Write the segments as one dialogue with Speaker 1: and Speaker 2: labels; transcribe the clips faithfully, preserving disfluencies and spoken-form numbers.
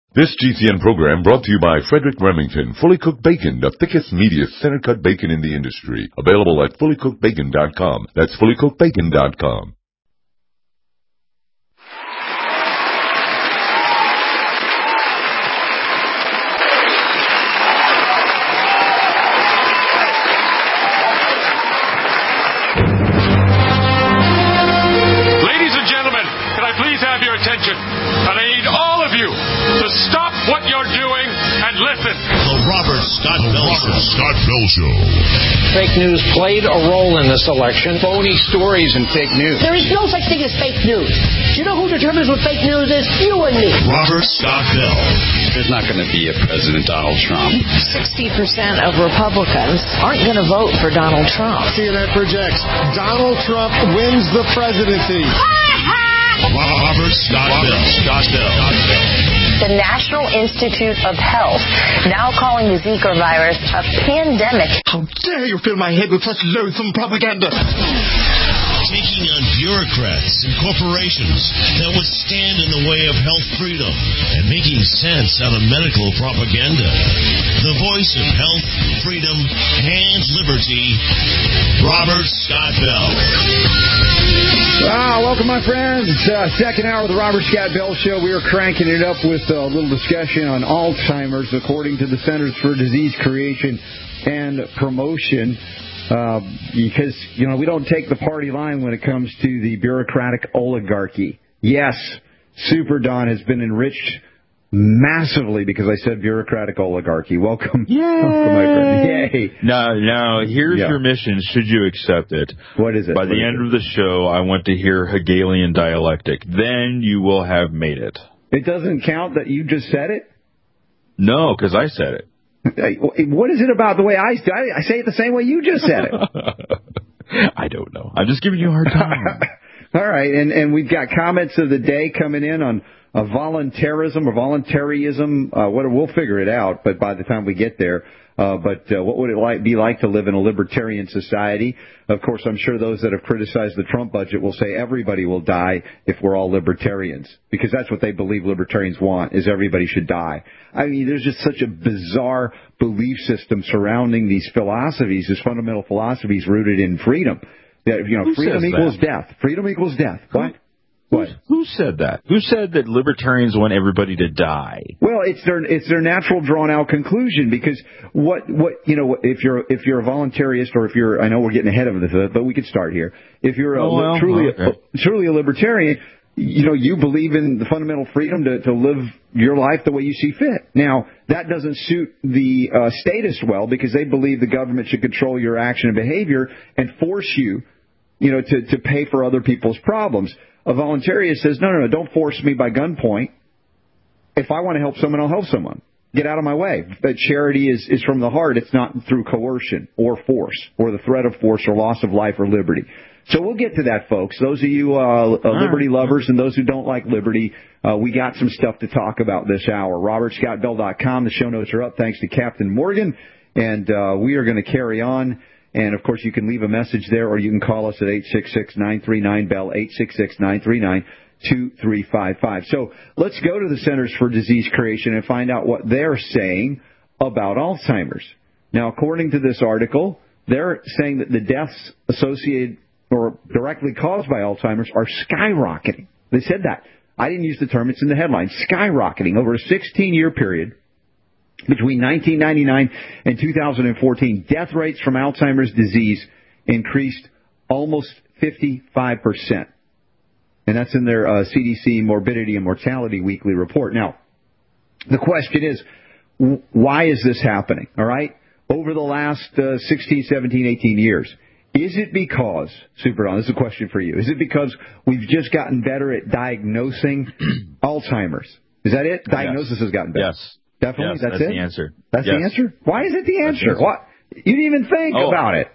Speaker 1: This G C N program brought to you by Frederick Remington, Fully Cooked Bacon, the thickest, meatiest, center-cut bacon in the industry. Available at fully cooked bacon dot com. That's fully cooked bacon dot com.
Speaker 2: Ladies and gentlemen, can I please have your attention? And I need all of you to stop what you're doing and listen.
Speaker 3: The Robert Scott Bell Show. Scott Bell Show.
Speaker 4: Fake news played a role in this election. Phony stories and fake news.
Speaker 5: There is no such thing as fake news. Do you know who determines what fake news is? You and me.
Speaker 3: Robert Scott Bell.
Speaker 6: There's not going to be a President Donald Trump.
Speaker 7: sixty percent of Republicans aren't going to vote for Donald Trump.
Speaker 8: C N N projects Donald Trump wins the presidency.
Speaker 3: Robert Scott Bell. Scott Bell.
Speaker 7: The National Institute of Health now calling the Zika virus a pandemic.
Speaker 8: How dare you fill my head with such loathsome propaganda?
Speaker 3: Taking on bureaucrats and corporations that would stand in the way of health freedom and making sense out of medical propaganda. The voice of health, freedom, and liberty, Robert Scott Bell.
Speaker 9: Ah, welcome, my friends. It's uh, second hour of the Robert Scott Bell Show. We are cranking it up with a little discussion on Alzheimer's, according to the Centers for Disease Creation and Promotion. Uh, because, you know, we don't take the party line when it comes to the bureaucratic oligarchy. Yes, Super Don has been enriched massively because I said bureaucratic oligarchy. Welcome.
Speaker 10: Yay.
Speaker 9: Welcome, my friend. Yay.
Speaker 10: Now, now here's
Speaker 9: yeah.
Speaker 10: your mission, should you accept it.
Speaker 9: What is it?
Speaker 10: By
Speaker 9: what
Speaker 10: the end
Speaker 9: it?
Speaker 10: of the show, I want to hear Hegelian dialectic. Then you will have made it.
Speaker 9: It doesn't count that you just said it?
Speaker 10: No, because I said it.
Speaker 9: What is it about the way I, I say it the same way you just said it?
Speaker 10: I don't know. I'm just giving you a hard time.
Speaker 9: All right, and, and we've got comments of the day coming in on uh, voluntarism or voluntaryism. Uh, what, we'll figure it out, but by the time we get there. Uh, but uh, what would it like, be like to live in a libertarian society? Of course, I'm sure those that have criticized the Trump budget will say everybody will die if we're all libertarians, because that's what they believe libertarians want, is everybody should die. I mean, there's just such a bizarre belief system surrounding these philosophies, these fundamental philosophies rooted in freedom. That, you know,
Speaker 10: Who
Speaker 9: freedom
Speaker 10: says
Speaker 9: equals
Speaker 10: that?
Speaker 9: death. Freedom equals death. What? What?
Speaker 10: Who said that? Who said that libertarians want everybody to die?
Speaker 9: Well, it's their it's their natural drawn out conclusion, because what what you know if you're if you're a voluntarist, or if you're, I know we're getting ahead of this, but we could start here. If you're a,
Speaker 10: oh, well,
Speaker 9: truly
Speaker 10: okay.
Speaker 9: a, truly a libertarian, you know, you believe in the fundamental freedom to, to live your life the way you see fit. Now, that doesn't suit the uh, statists well, because they believe the government should control your action and behavior and force you, you know, to, to pay for other people's problems. A voluntarist says, no, no, no, don't force me by gunpoint. If I want to help someone, I'll help someone. Get out of my way. But charity is, is from the heart. It's not through coercion or force or the threat of force or loss of life or liberty. So we'll get to that, folks. Those of you uh, uh, liberty lovers and those who don't like liberty, uh, we got some stuff to talk about this hour. robert scott bell dot com. The show notes are up thanks to Captain Morgan. And uh, we are going to carry on. And, of course, you can leave a message there, or you can call us at eight six six, nine three nine, B E L L, eight six six, nine three nine, two three five five. So let's go to the Centers for Disease Creation and find out what they're saying about Alzheimer's. Now, according to this article, they're saying that the deaths associated or directly caused by Alzheimer's are skyrocketing. They said that. I didn't use the term. It's in the headline. Skyrocketing over a sixteen-year period. Between nineteen ninety-nine and two thousand fourteen, death rates from Alzheimer's disease increased almost fifty-five percent. And that's in their uh, C D C Morbidity and Mortality Weekly Report. Now, the question is, w- why is this happening? All right? Over the last uh, sixteen, seventeen, eighteen years, is it because, Super Don, this is a question for you, is it because we've just gotten better at diagnosing Alzheimer's? Is that it? Diagnosis
Speaker 10: yes.
Speaker 9: has gotten better.
Speaker 10: Yes.
Speaker 9: Definitely?
Speaker 10: Yes,
Speaker 9: that's,
Speaker 10: that's
Speaker 9: it?
Speaker 10: the answer.
Speaker 9: That's
Speaker 10: yes.
Speaker 9: the answer? Why is it the answer?
Speaker 10: The answer.
Speaker 9: What? You didn't even think
Speaker 10: oh.
Speaker 9: about it.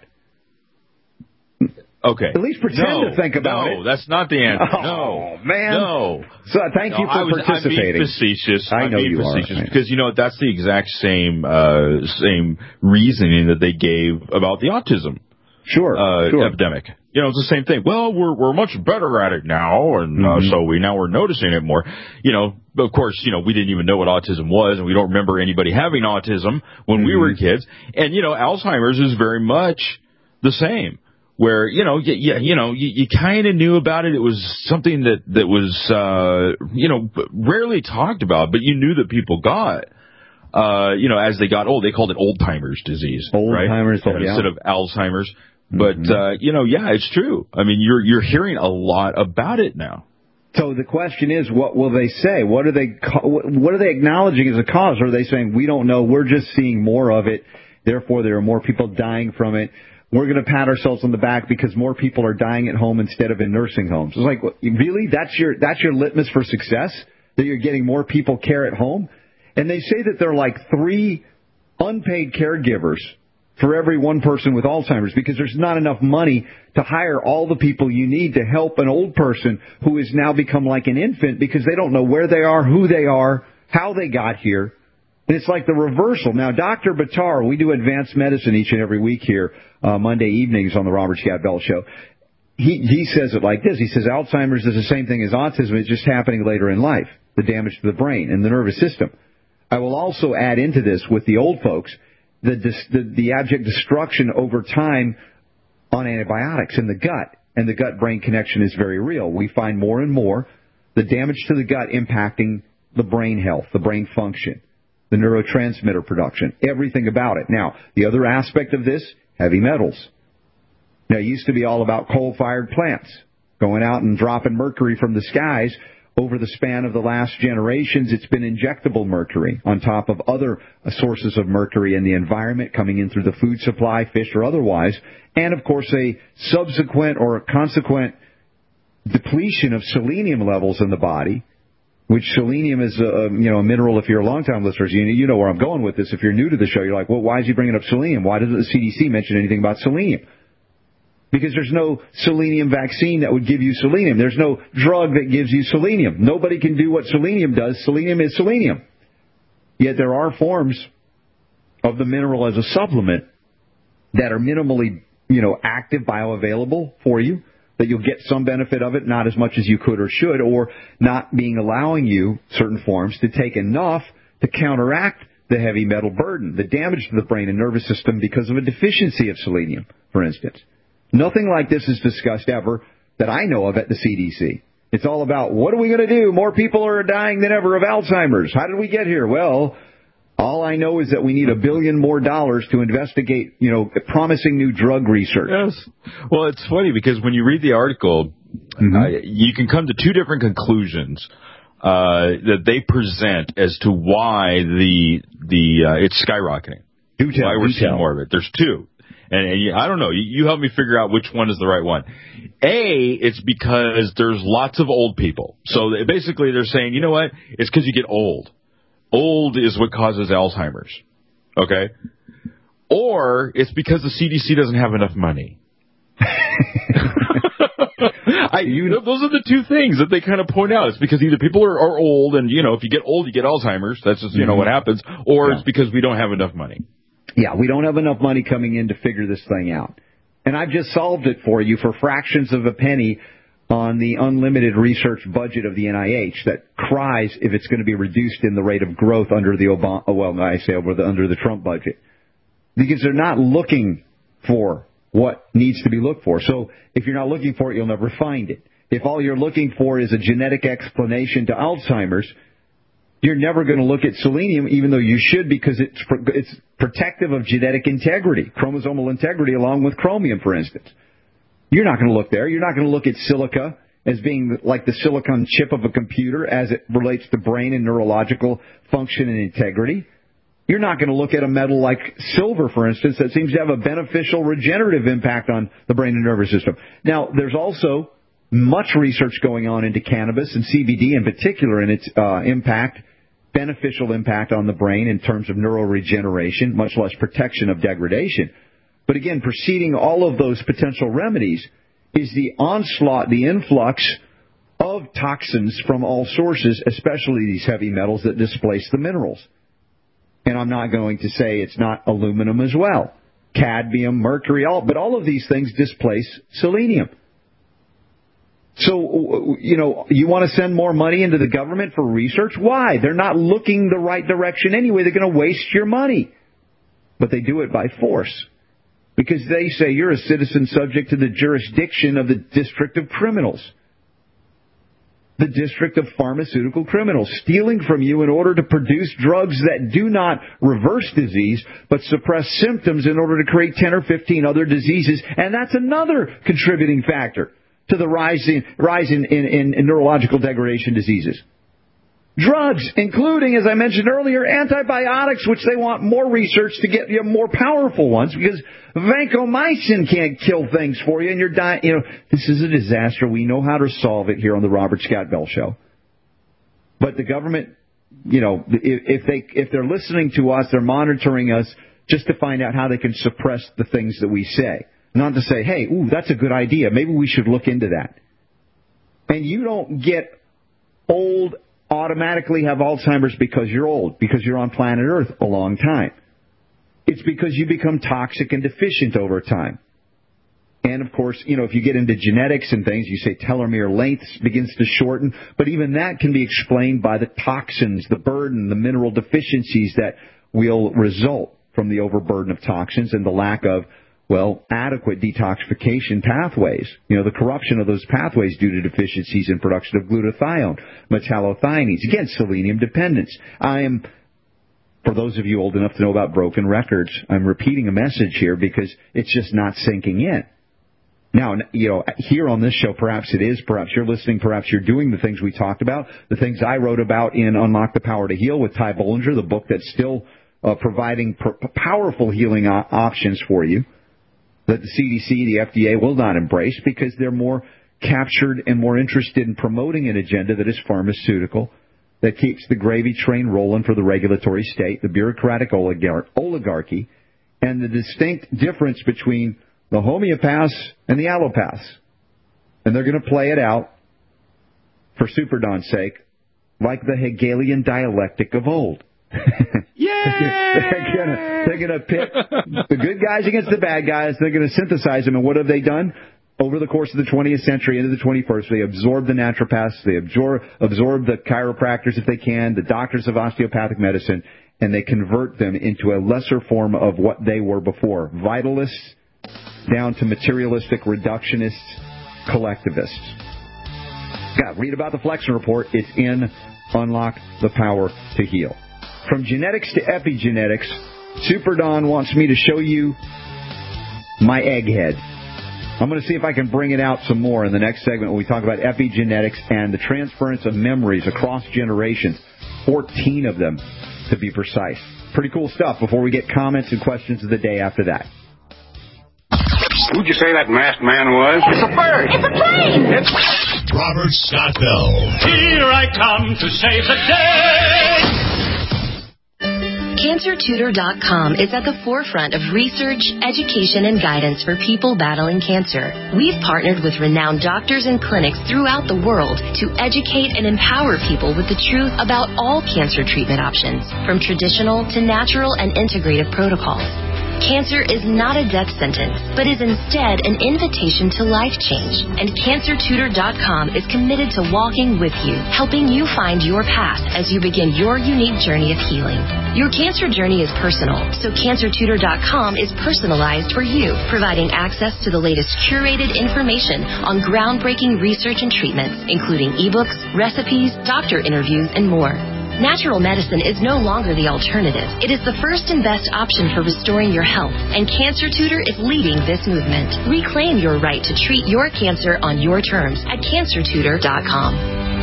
Speaker 10: Okay.
Speaker 9: At least pretend
Speaker 10: no,
Speaker 9: to think about
Speaker 10: no,
Speaker 9: it.
Speaker 10: No, that's not the answer.
Speaker 9: Oh,
Speaker 10: no.
Speaker 9: man.
Speaker 10: No.
Speaker 9: So thank
Speaker 10: no,
Speaker 9: you for
Speaker 10: I was,
Speaker 9: participating.
Speaker 10: I'm being facetious.
Speaker 9: I
Speaker 10: I'm
Speaker 9: know
Speaker 10: being
Speaker 9: you
Speaker 10: facetious
Speaker 9: are.
Speaker 10: Because, you know, that's the exact same uh, same reasoning that they gave about the autism.
Speaker 9: sure,
Speaker 10: uh,
Speaker 9: sure.
Speaker 10: epidemic. You know, it's the same thing. Well, we're we're much better at it now, and uh, mm-hmm. so we now we're noticing it more. You know, of course, you know, we didn't even know what autism was, and we don't remember anybody having autism when mm-hmm. we were kids. And you know, Alzheimer's is very much the same. Where, you know, you, you, you know, you, you kind of knew about it. It was something that, that was, uh, you know, rarely talked about, but you knew that people got, uh, you know, as they got old. They called it old-timers disease, right?
Speaker 9: Old-timers,
Speaker 10: yeah,
Speaker 9: yeah.
Speaker 10: Instead of Alzheimer's. But,
Speaker 9: mm-hmm.
Speaker 10: uh, you know, yeah, it's true. I mean, you're, you're hearing a lot about it now.
Speaker 9: So the question is, what will they say? What are they, what are they acknowledging as a cause? Or are they saying, we don't know, we're just seeing more of it, therefore there are more people dying from it? We're going to pat ourselves on the back because more people are dying at home instead of in nursing homes. It's like, really? That's your that's your litmus for success? That you're getting more people care at home? And they say that there are like three unpaid caregivers for every one person with Alzheimer's because there's not enough money to hire all the people you need to help an old person who has now become like an infant because they don't know where they are, who they are, how they got here. And it's like the reversal. Now, Doctor Buttar, we do advanced medicine each and every week here, uh, Monday evenings on the Robert Scott Bell Show. He, he says it like this. He says Alzheimer's is the same thing as autism. It's just happening later in life, the damage to the brain and the nervous system. I will also add into this with the old folks, the, the, the abject destruction over time on antibiotics in the gut. And the gut-brain connection is very real. We find more and more the damage to the gut impacting the brain health, the brain function, the neurotransmitter production, everything about it. Now, the other aspect of this, heavy metals. Now, it used to be all about coal-fired plants, going out and dropping mercury from the skies. Over the span of the last generations, it's been injectable mercury on top of other sources of mercury in the environment coming in through the food supply, fish or otherwise, and, of course, a subsequent or a consequent depletion of selenium levels in the body, which selenium is a, you know, a mineral. If you're a long-time listener, you, you know where I'm going with this. If you're new to the show, you're like, well, why is he bringing up selenium? Why doesn't the C D C mention anything about selenium? Because there's no selenium vaccine that would give you selenium. There's no drug that gives you selenium. Nobody can do what selenium does. Selenium is selenium. Yet there are forms of the mineral as a supplement that are minimally, you know, active, bioavailable for you, that you'll get some benefit of it, not as much as you could or should, or not being allowing you, certain forms, to take enough to counteract the heavy metal burden, the damage to the brain and nervous system because of a deficiency of selenium, for instance. Nothing like this is discussed ever that I know of at the C D C. It's all about, what are we going to do? More people are dying than ever of Alzheimer's. How did we get here? Well, all I know is that we need a billion more dollars to investigate, you know, promising new drug research.
Speaker 10: Yes. Well, it's funny because when you read the article, mm-hmm. uh, you can come to two different conclusions uh, that they present as to why the the uh, it's skyrocketing.
Speaker 9: Do tell,
Speaker 10: why we're
Speaker 9: do
Speaker 10: seeing
Speaker 9: tell.
Speaker 10: more of it. There's two. And, and you, I don't know. You, you help me figure out which one is the right one. A, it's because there's lots of old people. So they, basically they're saying, you know what? It's because you get old. Old is what causes Alzheimer's. Okay? Or it's because the C D C doesn't have enough money. I, you know, those are the two things that they kind of point out. It's because either people are, are old, and, you know, if you get old, you get Alzheimer's. That's just, you mm-hmm. know, what happens. Or yeah. it's because we don't have enough money.
Speaker 9: Yeah, we don't have enough money coming in to figure this thing out. And I've just solved it for you for fractions of a penny on the unlimited research budget of the N I H that cries if it's going to be reduced in the rate of growth under the Obama, well, I say over the, under the Trump budget. Because they're not looking for what needs to be looked for. So if you're not looking for it, you'll never find it. If all you're looking for is a genetic explanation to Alzheimer's, you're never going to look at selenium, even though you should, because it's it's protective of genetic integrity, chromosomal integrity, along with chromium, for instance. You're not going to look there. You're not going to look at silica as being like the silicon chip of a computer as it relates to brain and neurological function and integrity. You're not going to look at a metal like silver, for instance, that seems to have a beneficial regenerative impact on the brain and nervous system. Now, there's also much research going on into cannabis and C B D in particular and its uh, impact, beneficial impact on the brain in terms of neuroregeneration, much less protection of degradation. But again, preceding all of those potential remedies is the onslaught, the influx of toxins from all sources, especially these heavy metals that displace the minerals. And I'm not going to say it's not aluminum as well. cadmium, mercury, all, but all of these things displace selenium. So, you know, you want to send more money into the government for research? Why? They're not looking the right direction anyway. They're going to waste your money. But they do it by force. Because they say you're a citizen subject to the jurisdiction of the District of Criminals. The District of Pharmaceutical Criminals, stealing from you in order to produce drugs that do not reverse disease, but suppress symptoms in order to create ten or fifteen other diseases. And that's another contributing factor to the rise in, rise in, in, in neurological degradation diseases. Drugs, including, as I mentioned earlier, antibiotics, which they want more research to get you more powerful ones, because vancomycin can't kill things for you, and you're dying. You know, this is a disaster. We know how to solve it here on the Robert Scott Bell Show. But the government, you know, if, if they if they're listening to us, they're monitoring us just to find out how they can suppress the things that we say. Not to say, hey, ooh, that's a good idea. Maybe we should look into that. And you don't get old, automatically have Alzheimer's because you're old, because you're on planet Earth a long time. It's because you become toxic and deficient over time. And, of course, you know, if you get into genetics and things, you say telomere length begins to shorten. But even that can be explained by the toxins, the burden, the mineral deficiencies that will result from the overburden of toxins and the lack of, well, adequate detoxification pathways. You know, the corruption of those pathways due to deficiencies in production of glutathione, metallothioneins. Again, selenium dependence. I am, for those of you old enough to know about broken records, I'm repeating a message here because it's just not sinking in. Now, you know, here on this show, perhaps it is, perhaps you're listening, perhaps you're doing the things we talked about, the things I wrote about in Unlock the Power to Heal with Ty Bollinger, the book that's still uh, providing pr- powerful healing o- options for you, that the C D C, the F D A will not embrace because they're more captured and more interested in promoting an agenda that is pharmaceutical, that keeps the gravy train rolling for the regulatory state, the bureaucratic oligar- oligarchy, and the distinct difference between the homeopaths and the allopaths. And they're going to play it out, for Super Don's sake, like the Hegelian dialectic of old. Yeah, they're gonna they're gonna pit the good guys against the bad guys. They're gonna synthesize them, and what have they done over the course of the twentieth century into the twenty-first? They absorb the naturopaths, they absorb absorb the chiropractors if they can, the doctors of osteopathic medicine, and they convert them into a lesser form of what they were before: vitalists down to materialistic reductionists, collectivists. God, read about the Flexion Report. It's in Unlock the Power to Heal. From genetics to epigenetics, Super Don wants me to show you my egghead. I'm going to see if I can bring it out some more in the next segment when we talk about epigenetics and the transference of memories across generations, fourteen of them to be precise. Pretty cool stuff before we get comments and questions of the day after that.
Speaker 11: Who'd you say that masked man was?
Speaker 5: It's a bird. It's a plane.
Speaker 11: It's
Speaker 3: Robert Scott Bell.
Speaker 2: Here I come to save the day.
Speaker 12: Cancer Tutor dot com is at the forefront of research, education, and guidance for people battling cancer. We've partnered with renowned doctors and clinics throughout the world to educate and empower people with the truth about all cancer treatment options, from traditional to natural and integrative protocols. Cancer is not a death sentence, but is instead an invitation to life change. And Cancer Tutor dot com is committed to walking with you, helping you find your path as you begin your unique journey of healing. Your cancer journey is personal, so Cancer Tutor dot com is personalized for you, providing access to the latest curated information on groundbreaking research and treatments, including ebooks, recipes, doctor interviews, and more. Natural medicine is no longer the alternative. It is the first and best option for restoring your health, and Cancer Tutor is leading this movement. Reclaim your right to treat your cancer on your terms at Cancer Tutor dot com.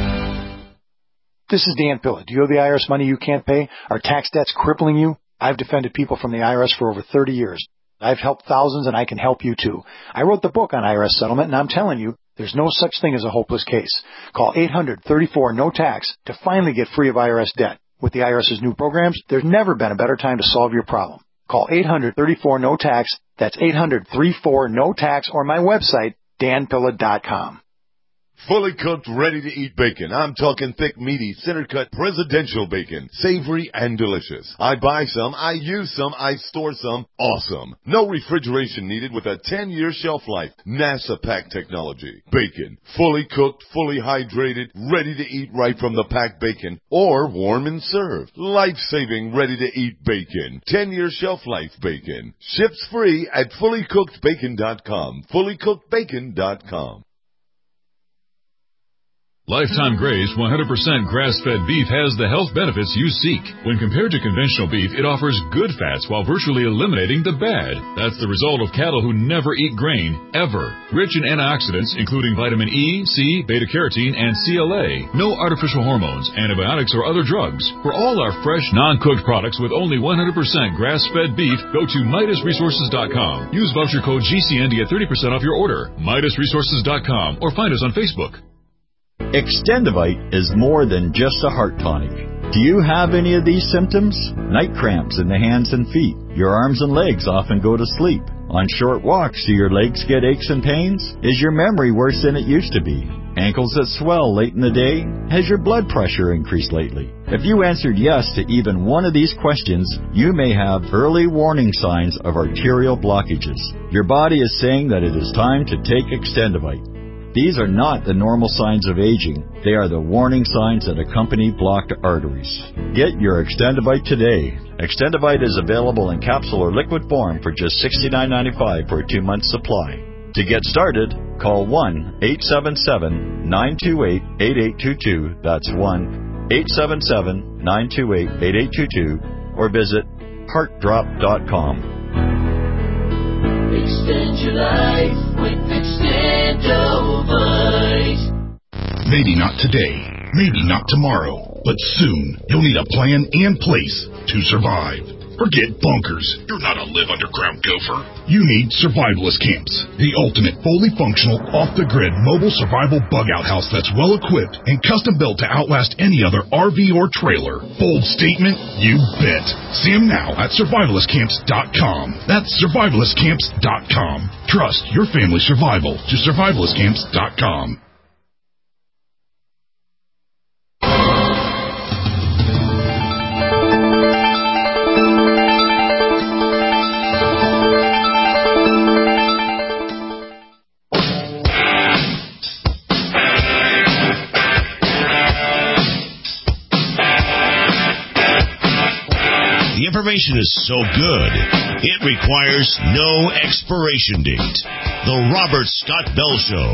Speaker 13: This is Dan Pilla. Do you owe the I R S money you can't pay? Are tax debts crippling you? I've defended people from the I R S for over thirty years. I've helped thousands, and I can help you too. I wrote the book on I R S settlement, and I'm telling you, there's no such thing as a hopeless case. Call eight hundred, thirty-four, no tax to finally get free of I R S debt. With the IRS's new programs, there's never been a better time to solve your problem. Call eight hundred, thirty-four, no tax. That's eight hundred, thirty-four, no tax, or my website, dan pilla dot com.
Speaker 1: Fully cooked, ready-to-eat bacon. I'm talking thick, meaty, center-cut presidential bacon. Savory and delicious. I buy some, I use some, I store some. Awesome. No refrigeration needed with a ten-year shelf life. NASA pack technology. Bacon. Fully cooked, fully hydrated, ready to eat right from the packed bacon. Or warm and served. Life-saving, ready-to-eat bacon. ten-year shelf life bacon. Ships free at fully cooked bacon dot com. fully cooked bacon dot com.
Speaker 14: Lifetime Grace one hundred percent grass-fed beef has the health benefits you seek. When compared to conventional beef, it offers good fats while virtually eliminating the bad. That's the result of cattle who never eat grain, ever. Rich in antioxidants, including vitamin E, C, beta-carotene, and C L A. No artificial hormones, antibiotics, or other drugs. For all our fresh, non-cooked products with only one hundred percent grass-fed beef, go to Midas Resources dot com. Use voucher code G C N to get thirty percent off your order. Midas Resources dot com or find us on Facebook.
Speaker 15: Extendivite is more than just a heart tonic. Do you have any of these symptoms? Night cramps in the hands and feet. Your arms and legs often go to sleep. On short walks, do your legs get aches and pains? Is your memory worse than it used to be? Ankles that swell late in the day? Has your blood pressure increased lately? If you answered yes to even one of these questions, you may have early warning signs of arterial blockages. Your body is saying that it is time to take Extendivite. These are not the normal signs of aging. They are the warning signs that accompany blocked arteries. Get your Extendivite today. Extendivite is available in capsule or liquid form for just sixty-nine ninety-five for a two-month supply. To get started, call one eight seven seven, nine two eight, eight eight two two. That's one eight seven seven, nine two eight, eight eight two two. Or visit heart drop dot com.
Speaker 16: Extend your life with Extendivite.
Speaker 17: Maybe not today, maybe not tomorrow, but soon you'll need a plan and place to survive. Forget bunkers. You're not a live underground gopher. You need survivalist camps, the ultimate fully functional, off-the-grid mobile survival bug-out house that's well-equipped and custom-built to outlast any other R V or trailer. Bold statement? You bet. See them now at survivalist camps dot com. That's survivalist camps dot com. Trust your family's survival to survivalist camps dot com.
Speaker 3: The information is so good, it requires no expiration date. The Robert Scott Bell Show.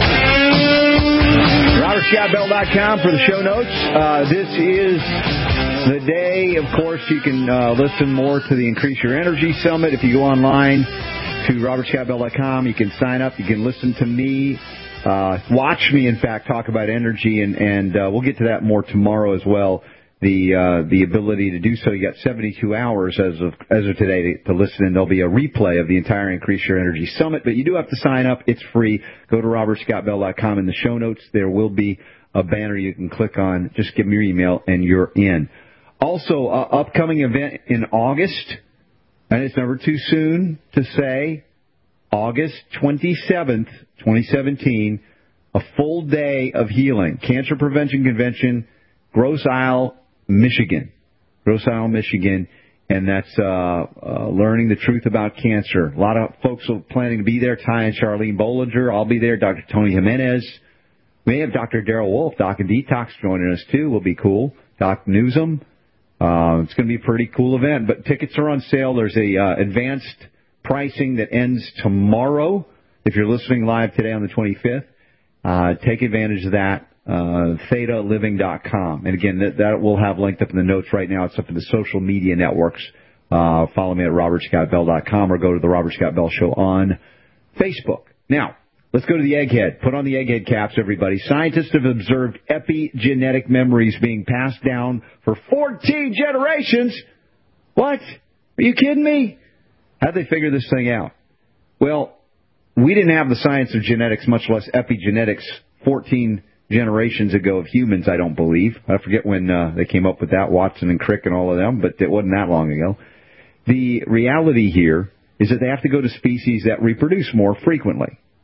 Speaker 9: Robert Scott Bell dot com for the show notes. Uh, this is the day, of course, you can uh, listen more to the Increase Your Energy Summit. If you go online to Robert Scott Bell dot com, you can sign up. You can listen to me. Uh, watch me, in fact, talk about energy, and, and uh, we'll get to that more tomorrow as well. The uh, the ability to do so. You got seventy-two hours as of as of today to, to listen, and there'll be a replay of the entire Increase Your Energy Summit. But you do have to sign up. It's free. Go to Robert Scott Bell dot com. In the show notes, there will be a banner you can click on. Just give me your email, and you're in. Also, uh, upcoming event in August, and it's never too soon to say, August twenty-seventh, twenty seventeen, a full day of healing. Cancer Prevention Convention, Grosse Isle, Michigan. Grosse Isle, Michigan. And that's uh, uh, learning the truth about cancer. A lot of folks are planning to be there. Ty and Charlene Bollinger. I'll be there. Doctor Tony Jimenez. We may have Doctor Darrell Wolf, Doc and Detox, joining us, too. Will be cool. Doc Newsom. Uh, it's going to be a pretty cool event. But tickets are on sale. There's a uh, advanced pricing that ends tomorrow. If you're listening live today on the twenty-fifth, uh, take advantage of that. Uh, theta living dot com. And again, that, that will have linked up in the notes right now. It's up in the social media networks. Uh, follow me at Robert Scott Bell dot com or go to the Robert Scott Bell Show on Facebook. Now, let's go to the egghead. Put on the egghead caps, everybody. Scientists have observed epigenetic memories being passed down for fourteen generations. What? Are you kidding me? How'd they figure this thing out? Well, we didn't have the science of genetics, much less epigenetics, fourteen generations ago of humans, I don't believe. I forget when uh, they came up with that, Watson and Crick and all of them, but it wasn't that long ago. The reality here is that they have to go to species that reproduce more frequently.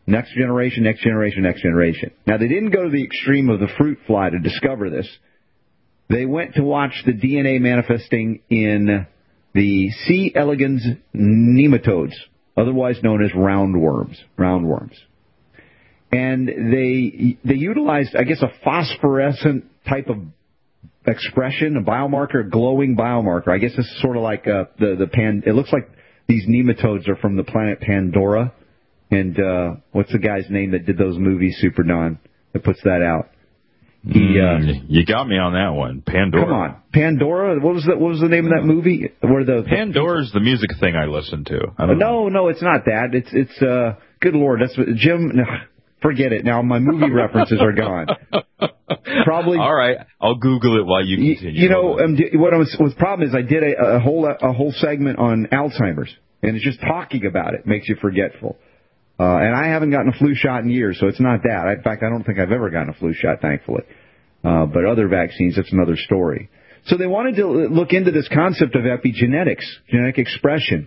Speaker 9: Next generation, next generation, next generation. Now, they didn't go to the extreme of the fruit fly to discover this. They went to watch the D N A manifesting in the C. elegans nematodes, otherwise known as roundworms. Roundworms. And they they utilized, I guess, a phosphorescent type of expression, a biomarker, a glowing biomarker. I guess this is sort of like uh, the the pan. It looks like these nematodes are from the planet Pandora. And uh, what's the guy's name that did those movies, Super Don, that puts that out? He, uh,
Speaker 10: mm, you got me on that one. Pandora.
Speaker 9: Come on, Pandora. What was that? What was the name of that movie? Where the
Speaker 10: Pandora's the music thing I listen to. I don't
Speaker 9: no,
Speaker 10: know.
Speaker 9: no, it's not that. It's it's. Uh, good Lord, that's what Jim. No, forget it. Now my movie references are gone. Probably.
Speaker 10: All right, I'll Google it while you continue.
Speaker 9: You know, um, what I was. What's the problem is I did a, a whole a whole segment on Alzheimer's, and it's just talking about it makes you forgetful. Uh, and I haven't gotten a flu shot in years, so it's not that. In fact, I don't think I've ever gotten a flu shot, thankfully. Uh, but other vaccines, that's another story. So they wanted to look into this concept of epigenetics, genetic expression.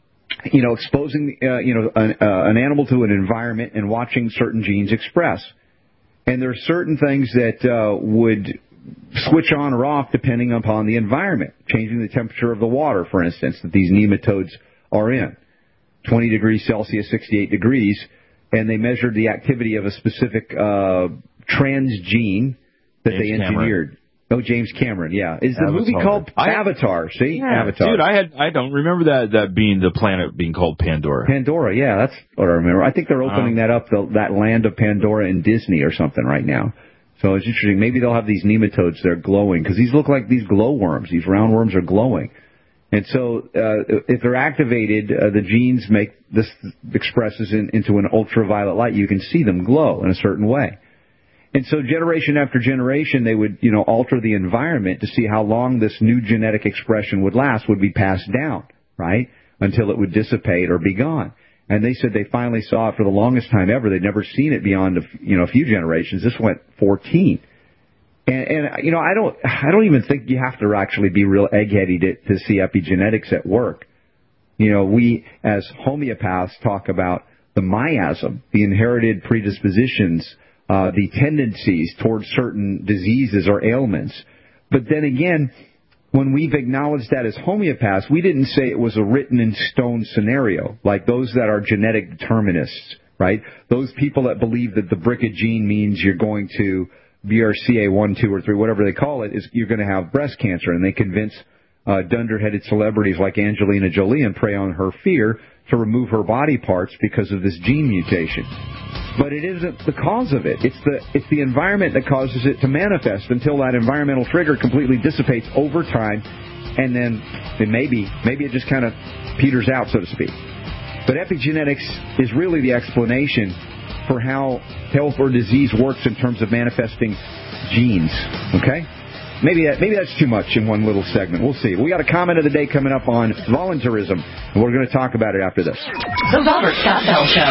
Speaker 9: You know, exposing, uh, you know, an, uh, an animal to an environment and watching certain genes express. And there are certain things that uh, would switch on or off depending upon the environment, changing the temperature of the water, for instance, that these nematodes are in. twenty degrees Celsius, sixty-eight degrees, and they measured the activity of a specific uh, transgene that
Speaker 10: James
Speaker 9: they engineered.
Speaker 10: Cameron.
Speaker 9: Oh, James Cameron, yeah. Is the
Speaker 10: Avatar.
Speaker 9: movie called
Speaker 10: I,
Speaker 9: Avatar? See?
Speaker 10: Yeah,
Speaker 9: Avatar.
Speaker 10: Dude, I had I don't remember that that being the planet being called Pandora.
Speaker 9: Pandora, yeah, that's what I remember. I think they're opening uh, that up, the, that land of Pandora in Disney or something right now. So it's interesting. Maybe they'll have these nematodes that are glowing, because these look like these glowworms. These roundworms are glowing. And so uh, if they're activated, uh, the genes make this expresses in, into an ultraviolet light. You can see them glow in a certain way. And so generation after generation, they would, you know, alter the environment to see how long this new genetic expression would last, would be passed down, right, until it would dissipate or be gone. And they said they finally saw it for the longest time ever. They'd never seen it beyond, a, you know, a few generations. This went fourteen. And, and, you know, I don't, I don't even think you have to actually be real eggheady to, to see epigenetics at work. You know, we as homeopaths talk about the miasm, the inherited predispositions, uh, the tendencies towards certain diseases or ailments. But then again, when we've acknowledged that as homeopaths, we didn't say it was a written in stone scenario, like those that are genetic determinists, right? Those people that believe that the B R C A gene means you're going to B R C A one, two, or three, whatever they call it, is you're going to have breast cancer. And they convince uh, dunder-headed celebrities like Angelina Jolie and prey on her fear to remove her body parts because of this gene mutation. But it isn't the cause of it. It's the it's the environment that causes it to manifest until that environmental trigger completely dissipates over time, and then then maybe maybe it just kind of peters out, so to speak. But epigenetics is really the explanation for how health or disease works in terms of manifesting genes. Okay? Maybe that, maybe that's too much in one little segment. We'll see. We got a comment of the day coming up on voluntarism, and we're going to talk about it after this.
Speaker 12: The Robert Scott Bell Show.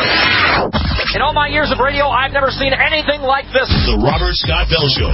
Speaker 4: In all my years of radio, I've never seen anything like this.
Speaker 3: The Robert Scott Bell Show.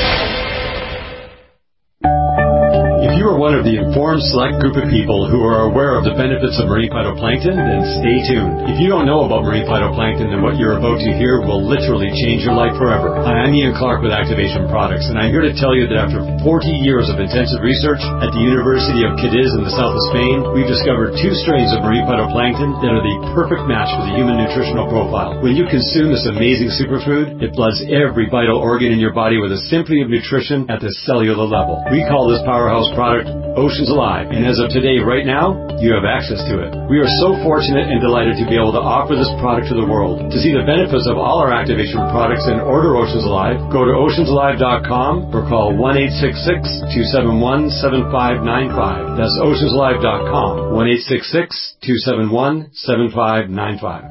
Speaker 18: If you are one of the informed select group of people who are aware of the benefits of marine phytoplankton, then stay tuned. If you don't know about marine phytoplankton, then what you're about to hear will literally change your life forever. Hi, I'm Ian Clark with Activation Products, and I'm here to tell you that after forty years of intensive research at the University of Cadiz in the south of Spain, we've discovered two strains of marine phytoplankton that are the perfect match for the human nutritional profile. When you consume this amazing superfood, it bloods every vital organ in your body with a symphony of nutrition at the cellular level. We call this powerhouse product Oceans Alive, and as of today, right now, you have access to it. We are so fortunate and delighted to be able to offer this product to the world. To see the benefits of all our Activation products and order Oceans Alive, go to oceans alive dot com or call one eight six six, two seven one, seven five nine five. That's oceans alive dot com, one eight six six, two seven one, seven five nine five.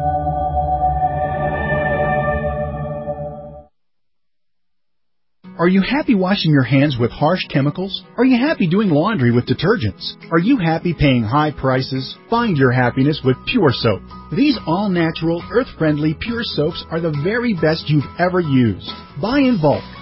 Speaker 19: Are you happy washing your hands with harsh chemicals? Are you happy doing laundry with detergents? Are you happy paying high prices? Find your happiness with Pure Soap. These all-natural, earth-friendly Pure Soaps are the very best you've ever used. Buy in bulk.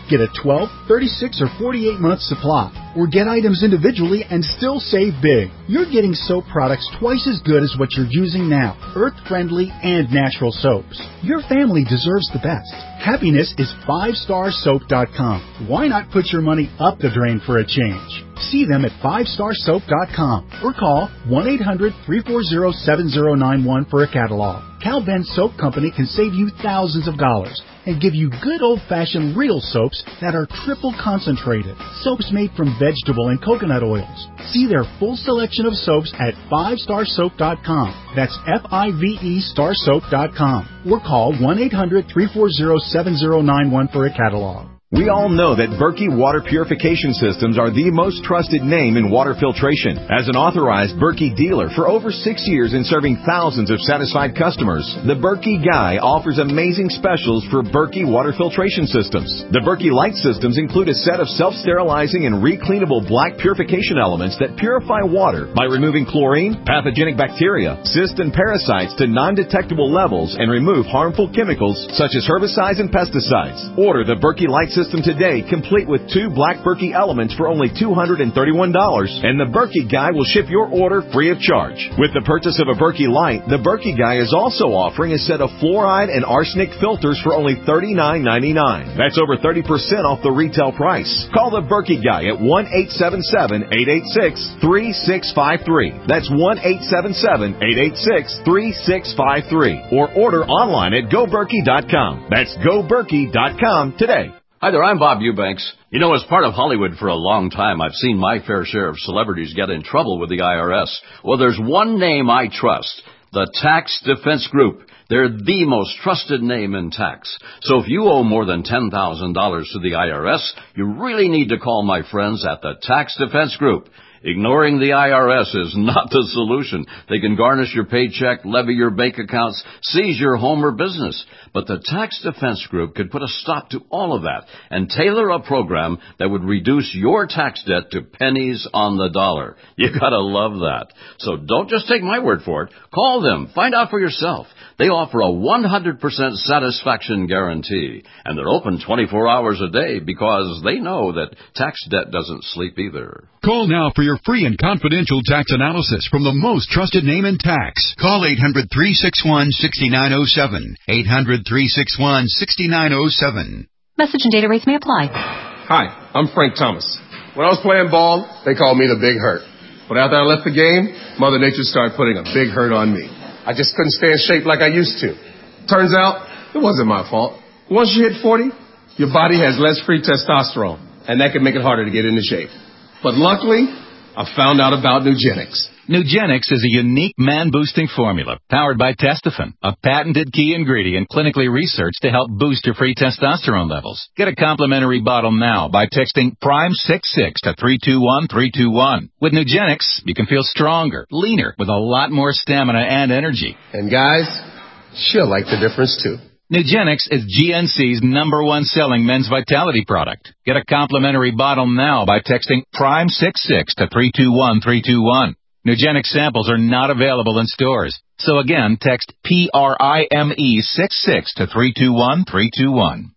Speaker 19: Get a twelve, thirty-six, or forty-eight month supply. Or get items individually and still save big. You're getting soap products twice as good as what you're using now. Earth-friendly and natural soaps. Your family deserves the best. Happiness is five star soap dot com. Why not put your money up the drain for a change? See them at five star soap dot com or call one eight hundred, three four zero, seven zero nine one for a catalog. Cal Ben Soap Company can save you thousands of dollars and give you good old-fashioned real soaps that are triple concentrated. Soaps made from vegetable and coconut oils. See their full selection of soaps at five star soap dot com. That's F I V E star soap dot com. Or call one eight hundred, three four zero, seven zero nine one for a catalog.
Speaker 20: We all know that Berkey Water Purification Systems are the most trusted name in water filtration. As an authorized Berkey dealer for over six years and serving thousands of satisfied customers, the Berkey Guy offers amazing specials for Berkey Water Filtration Systems. The Berkey Light Systems include a set of self-sterilizing and recleanable black purification elements that purify water by removing chlorine, pathogenic bacteria, cysts, and parasites to non-detectable levels and remove harmful chemicals such as herbicides and pesticides. Order the Berkey Light System today, complete with two black Berkey elements for only two hundred thirty-one dollars, and the Berkey Guy will ship your order free of charge. With the purchase of a Berkey Light, the Berkey Guy is also offering a set of fluoride and arsenic filters for only thirty-nine ninety-nine. That's over thirty percent off the retail price. Call the Berkey Guy at one eight seven seven, eight eight six, three six five three. That's one eight seven seven, eight eight six, three six five three. Or order online at go berkey dot com. That's go berkey dot com today.
Speaker 21: Hi there, I'm Bob Eubanks. You know, as part of Hollywood for a long time, I've seen my fair share of celebrities get in trouble with the I R S. Well, there's one name I trust, the Tax Defense Group. They're the most trusted name in tax. So if you owe more than ten thousand dollars to the I R S, you really need to call my friends at the Tax Defense Group. Ignoring the I R S is not the solution. They can garnish your paycheck, levy your bank accounts, seize your home or business. But the Tax Defense Group could put a stop to all of that and tailor a program that would reduce your tax debt to pennies on the dollar. You gotta love that. So don't just take my word for it. Call them. Find out for yourself. They offer a one hundred percent satisfaction guarantee. And they're open twenty-four hours a day because they know that tax debt doesn't sleep either.
Speaker 22: Call now for your free and confidential tax analysis from the most trusted name in tax. Call eight hundred, three six one, six nine zero seven. eight hundred, three six one, six nine zero seven.
Speaker 23: Message and data rates may apply.
Speaker 24: Hi, I'm Frank Thomas. When I was playing ball, they called me the Big Hurt. But after I left the game, Mother Nature started putting a big hurt on me. I just couldn't stay in shape like I used to. Turns out, it wasn't my fault. Once you hit forty, your body has less free testosterone, and that can make it harder to get into shape. But luckily, I found out about Nugenix.
Speaker 25: Nugenix is a unique man-boosting formula powered by Testofen, a patented key ingredient clinically researched to help boost your free testosterone levels. Get a complimentary bottle now by texting prime six six to three two one three two one. With Nugenix, you can feel stronger, leaner, with a lot more stamina and energy.
Speaker 24: And guys, she'll like the difference too.
Speaker 25: Nugenix is G N C's number one selling men's vitality product. Get a complimentary bottle now by texting prime six six to three two one three two one. Nugenix samples are not available in stores. So again, text P R I M E six six to three two one three two one.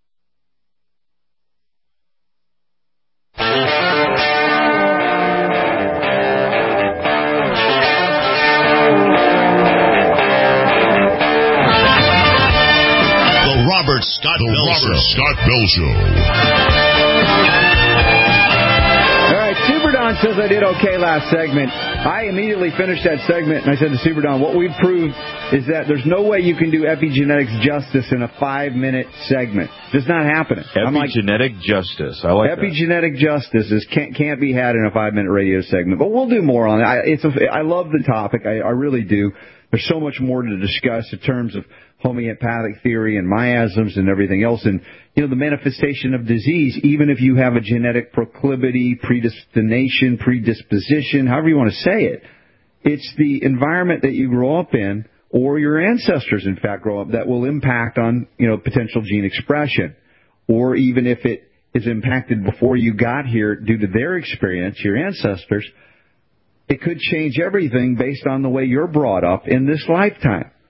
Speaker 3: Robert Scott
Speaker 17: the
Speaker 3: Bell
Speaker 17: Robert
Speaker 3: Show.
Speaker 17: Scott Bell Show.
Speaker 9: All right, Super Don says I did okay last segment. I immediately finished that segment, and I said to Super Don, what we've proved is that there's no way you can do epigenetics justice in a five-minute segment. Just not happening.
Speaker 10: Epigenetic
Speaker 9: like,
Speaker 10: justice. I like
Speaker 9: epigenetic
Speaker 10: that.
Speaker 9: justice is can't, can't be had in a five-minute radio segment. But we'll do more on it. I, it's a, I love the topic. I, I really do. There's so much more to discuss in terms of homeopathic theory and miasms and everything else. And, you know, the manifestation of disease, even if you have a genetic proclivity, predestination, predisposition, however you want to say it, it's the environment that you grow up in, or your ancestors, in fact, grow up, that will impact on, you know, potential gene expression. Or even if it is impacted before you got here due to their experience, your ancestors, it could change everything based on the way you're brought up in this lifetime.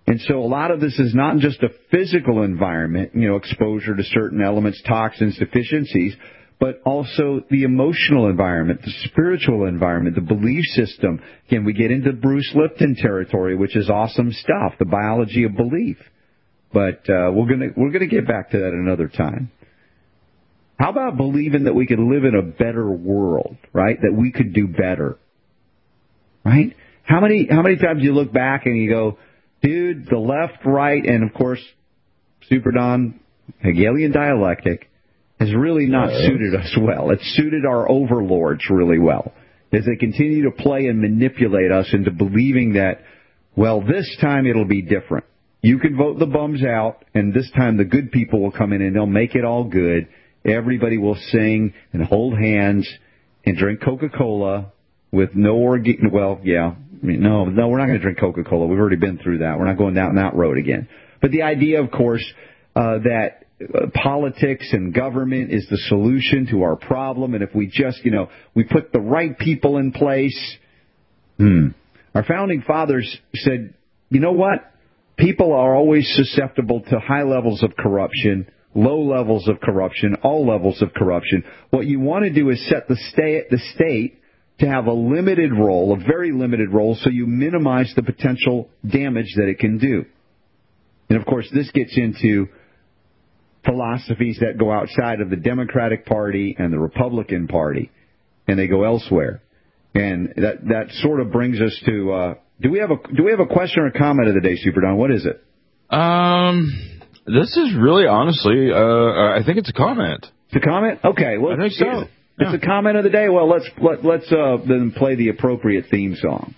Speaker 9: And so a lot of this is not just a physical environment, you know, exposure to certain elements, toxins, deficiencies, but also the emotional environment, the spiritual environment, the belief system. Again, we get into Bruce Lipton territory, which is awesome stuff, the biology of belief. But uh, we're gonna we're gonna get back to that another time. How about believing that we could live in a better world, right? That we could do better, right? How many how many times do you look back and you go, dude, the left, right, and of course, Super Don, Hegelian dialectic has really not yes. suited us well. It's suited our overlords really well, as they continue to play and manipulate us into believing that, well, this time it'll be different. You can vote the bums out, and this time the good people will come in and they'll make it all good. Everybody will sing and hold hands and drink Coca-Cola with no organ. Well, yeah, I mean, no, no, we're not going to drink Coca-Cola. We've already been through that. We're not going down that road again. But the idea, of course, uh, that uh, politics and government is the solution to our problem, and if we just, you know, we put the right people in place. Hmm. Our founding fathers said, you know what? People are always susceptible to high levels of corruption, low levels of corruption, all levels of corruption. What you want to do is set the state, the state to have a limited role, a very limited role, so you minimize the potential damage that it can do. And, of course, this gets into philosophies that go outside of the Democratic Party and the Republican Party, and they go elsewhere. And that that sort of brings us to uh, do we have a do we have a question or a comment of the day, Super Don? What is it?
Speaker 10: Um, this is really honestly, uh, I think it's a comment.
Speaker 9: It's a comment? Okay, well,
Speaker 10: I think so.
Speaker 9: It's, yeah. it's a comment of the day. Well, let's let, let's uh, then play the appropriate theme song.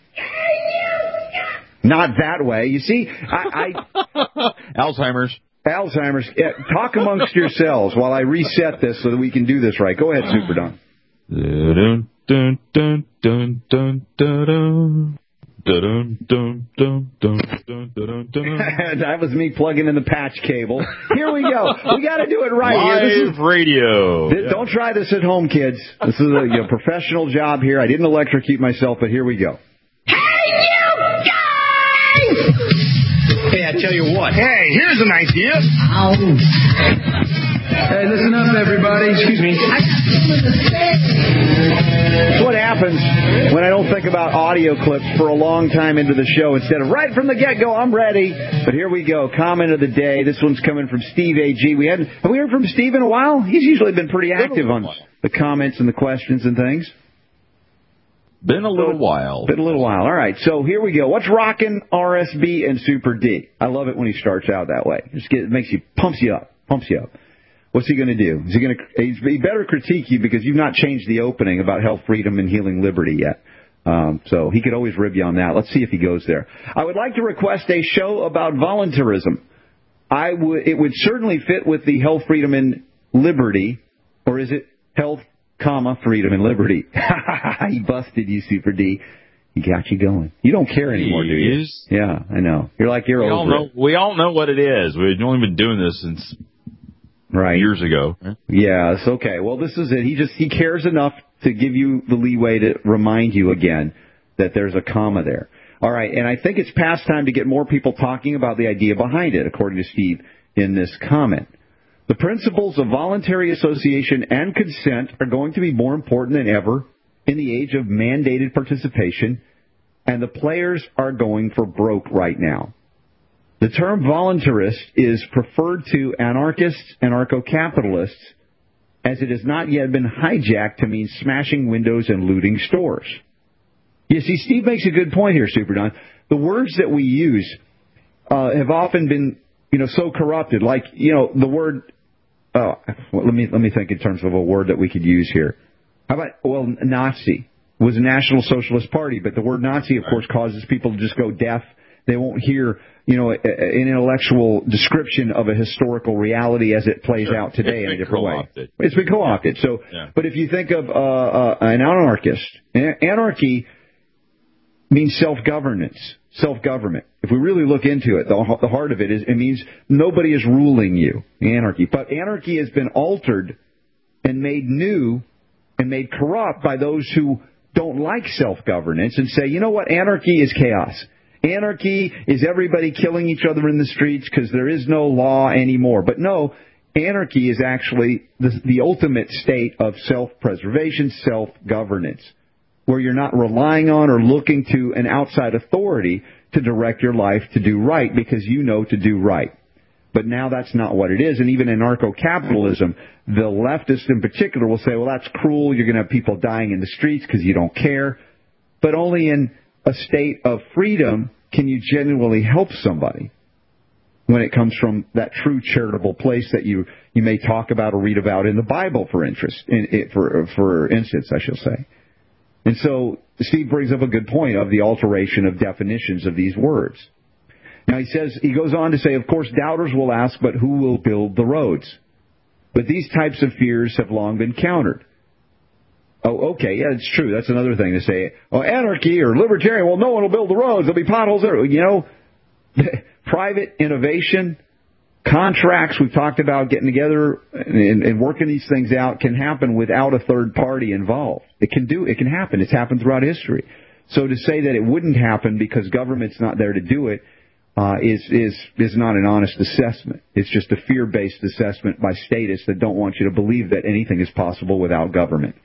Speaker 9: Not that way. You see, I, I
Speaker 10: Alzheimer's.
Speaker 9: Alzheimer's. Yeah, talk amongst yourselves while I reset this so that we can do this right. Go ahead, Super Don.
Speaker 10: Dun, dun, dun, dun, dun, dun, dun, dun, dun, dun, dun, dun, dun.
Speaker 9: That was me plugging in the patch cable. Here we go. We got to do it right.
Speaker 10: Live
Speaker 9: here. This
Speaker 10: is radio.
Speaker 9: This, yeah. Don't try this at home, kids. This is a you know, professional job here. I didn't electrocute myself, but here we go.
Speaker 5: Hey, I tell you what.
Speaker 6: Hey, here's an idea.
Speaker 5: Ow. Hey, listen up, everybody. Excuse me.
Speaker 9: That's what happens when I don't think about audio clips for a long time into the show. Instead of right from the get-go, I'm ready. But here we go. Comment of the day. This one's coming from Steve A G. We hadn't, have we heard from Steve in a while? He's usually been pretty active on the comments and the questions and things.
Speaker 10: Been a little while.
Speaker 9: Been a little while. All right, so here we go. What's rocking R S B and Super D? I love it when he starts out that way. Just get, it makes you, pumps you up, pumps you up. What's he going to do? Is he going to? He better critique you because you've not changed the opening about health, freedom, and healing liberty yet. Um, so he could always rib you on that. Let's see if he goes there. I would like to request a show about voluntarism. I would. It would certainly fit with the health, freedom, and liberty, or is it health, comma, freedom and liberty? He busted you, Super D. He got you going. You don't care anymore, do you?
Speaker 10: Is.
Speaker 9: Yeah, I know. You're like you're
Speaker 10: we
Speaker 9: over
Speaker 10: all know,
Speaker 9: it.
Speaker 10: We all know what it is. We've only been doing this since
Speaker 9: right
Speaker 10: years ago.
Speaker 9: Yes. Okay. Well, this is it. He just he cares enough to give you the leeway to remind you again that there's a comma there. All right. And I think it's past time to get more people talking about the idea behind it, according to Steve in this comment. The principles of voluntary association and consent are going to be more important than ever in the age of mandated participation, and the players are going for broke right now. The term voluntarist is preferred to anarchists, anarcho-capitalists, as it has not yet been hijacked to mean smashing windows and looting stores. You see, Steve makes a good point here, Super Don. The words that we use uh, have often been, you know, so corrupted. Like, you know, the word. Oh, well, let me let me think in terms of a word that we could use here. How about, well, Nazi was a National Socialist Party, but the word Nazi, of course, causes people to just go deaf. They won't hear, you know, an intellectual description of a historical reality as it plays sure. out today in a different co-opted. way. It's been co-opted. So, yeah. But if you think of uh, uh, an anarchist, anarchy means self-governance, self-government. If we really look into it, the, the heart of it is it means nobody is ruling you, anarchy. But anarchy has been altered and made new and made corrupt by those who don't like self-governance and say, you know what, anarchy is chaos. Anarchy is everybody killing each other in the streets because there is no law anymore. But no, anarchy is actually the, the ultimate state of self-preservation, self-governance, where you're not relying on or looking to an outside authority to direct your life to do right because you know to do right. But now that's not what it is. And even anarcho-capitalism, the leftists in particular will say, well, that's cruel. You're going to have people dying in the streets because you don't care. But only in a state of freedom can you genuinely help somebody when it comes from that true charitable place that you, you may talk about or read about in the Bible, for interest, in, in, for, for instance, I shall say. And so Steve brings up a good point of the alteration of definitions of these words. Now he says, he goes on to say, of course, doubters will ask, but who will build the roads? But these types of fears have long been countered. Oh, okay, yeah, it's true. That's another thing to say. Oh, anarchy or libertarian, well, no one will build the roads. There'll be potholes there. You know, private innovation, contracts we've talked about getting together and, and working these things out can happen without a third party involved. It can do, it can happen. It's happened throughout history. So to say that it wouldn't happen because government's not there to do it uh, is is is not an honest assessment. It's just a fear-based assessment by statists that don't want you to believe that anything is possible without government.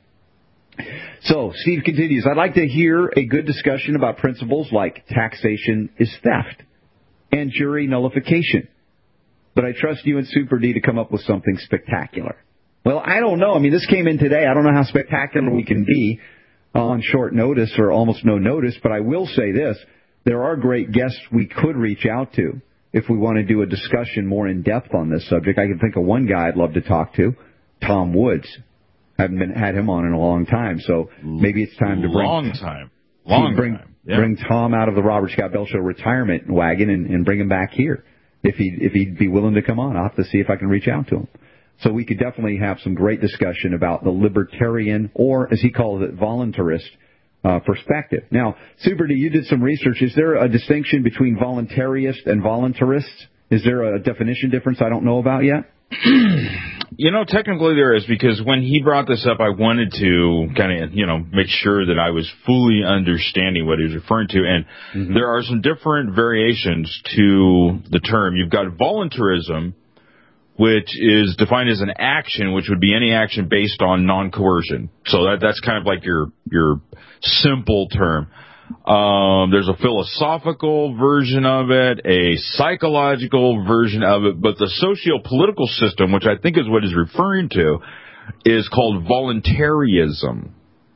Speaker 9: So, Steve continues, I'd like to hear a good discussion about principles like taxation is theft and jury nullification. But I trust you and Super D to come up with something spectacular. Well, I don't know. I mean, this came in today. I don't know how spectacular we can be on short notice or almost no notice, but I will say this. There are great guests we could reach out to if we want to do a discussion more in depth on this subject. I can think of one guy I'd love to talk to, Tom Woods. I haven't been, had him on in a long time, so maybe it's time to bring...
Speaker 10: Long time. Long
Speaker 9: bring,
Speaker 10: time. Yeah.
Speaker 9: Bring Tom out of the Robert Scott Bell Show retirement wagon and, and bring him back here. If he'd, if he'd be willing to come on, I'll have to see if I can reach out to him. So we could definitely have some great discussion about the libertarian, or as he calls it, voluntarist uh, perspective. Now, Super D, you did some research. Is there a distinction between voluntarist and voluntarist? Is there a definition difference I don't know about yet?
Speaker 10: You know, technically there is, because when he brought this up, I wanted to kind of, you know, make sure that I was fully understanding what he was referring to. And mm-hmm. there are some different variations to the term. You've got voluntarism, which is defined as an action, which would be any action based on non-coercion. So that that's kind of like your your simple term. Um, there's a philosophical version of it, a psychological version of it, but the socio-political system, which I think is what he's referring to, is called voluntarism.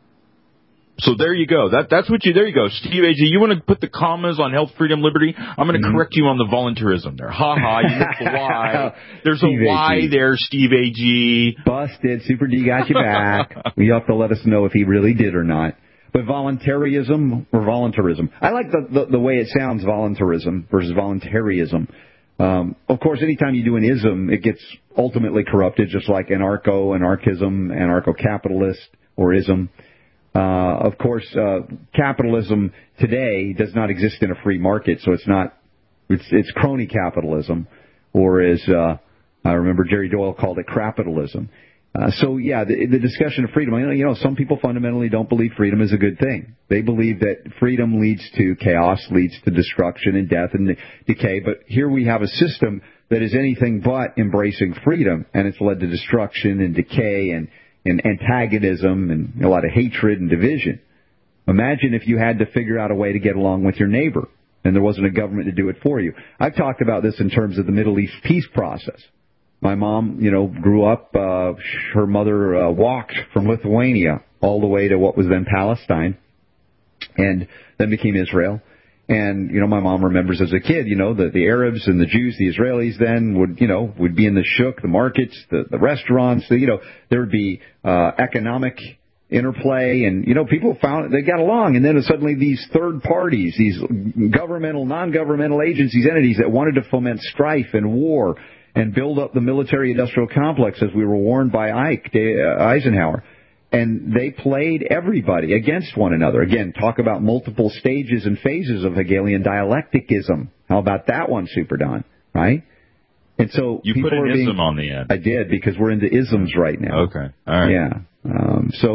Speaker 10: So there you go. That that's what you. There you go, Steve A G. You want to put the commas on health, freedom, liberty? I'm going to mm-hmm. correct you on the voluntarism there. Ha ha. You missed the Y. There's Steve a Y A G. There, Steve A G.
Speaker 9: Busted. Super D got you back. You have to let us know if he really did or not. But voluntarism or voluntarism. I like the, the, the way it sounds, voluntarism versus voluntarism. Um, of course, anytime you do an ism, it gets ultimately corrupted, just like anarcho, anarchism, anarcho-capitalist, or ism. Uh, of course, uh, capitalism today does not exist in a free market, so it's not, it's, it's crony capitalism, or as uh, I remember Jerry Doyle called it, crapitalism. Uh, so, yeah, the, the discussion of freedom, you know, some people fundamentally don't believe freedom is a good thing. They believe that freedom leads to chaos, leads to destruction and death and decay. But here we have a system that is anything but embracing freedom, and it's led to destruction and decay and, and antagonism and a lot of hatred and division. Imagine if you had to figure out a way to get along with your neighbor and there wasn't a government to do it for you. I've talked about this in terms of the Middle East peace process. My mom, you know, grew up, uh, her mother uh, walked from Lithuania all the way to what was then Palestine and then became Israel. And, you know, my mom remembers as a kid, you know, the, the Arabs and the Jews, the Israelis then would, you know, would be in the shuk, the markets, the, the restaurants, the, you know, there would be uh, economic interplay and, you know, people found they got along. And then suddenly these third parties, these governmental, non-governmental agencies, entities that wanted to foment strife and war and build up the military-industrial complex, as we were warned by Ike uh, Eisenhower. And they played everybody against one another. Again, talk about multiple stages and phases of Hegelian dialecticism. How about that one, Super Don? Right? And so
Speaker 10: you
Speaker 9: people
Speaker 10: put an
Speaker 9: are being,
Speaker 10: ism on the end.
Speaker 9: I did, because we're into isms right now.
Speaker 10: Okay. All right.
Speaker 9: Yeah. Um, so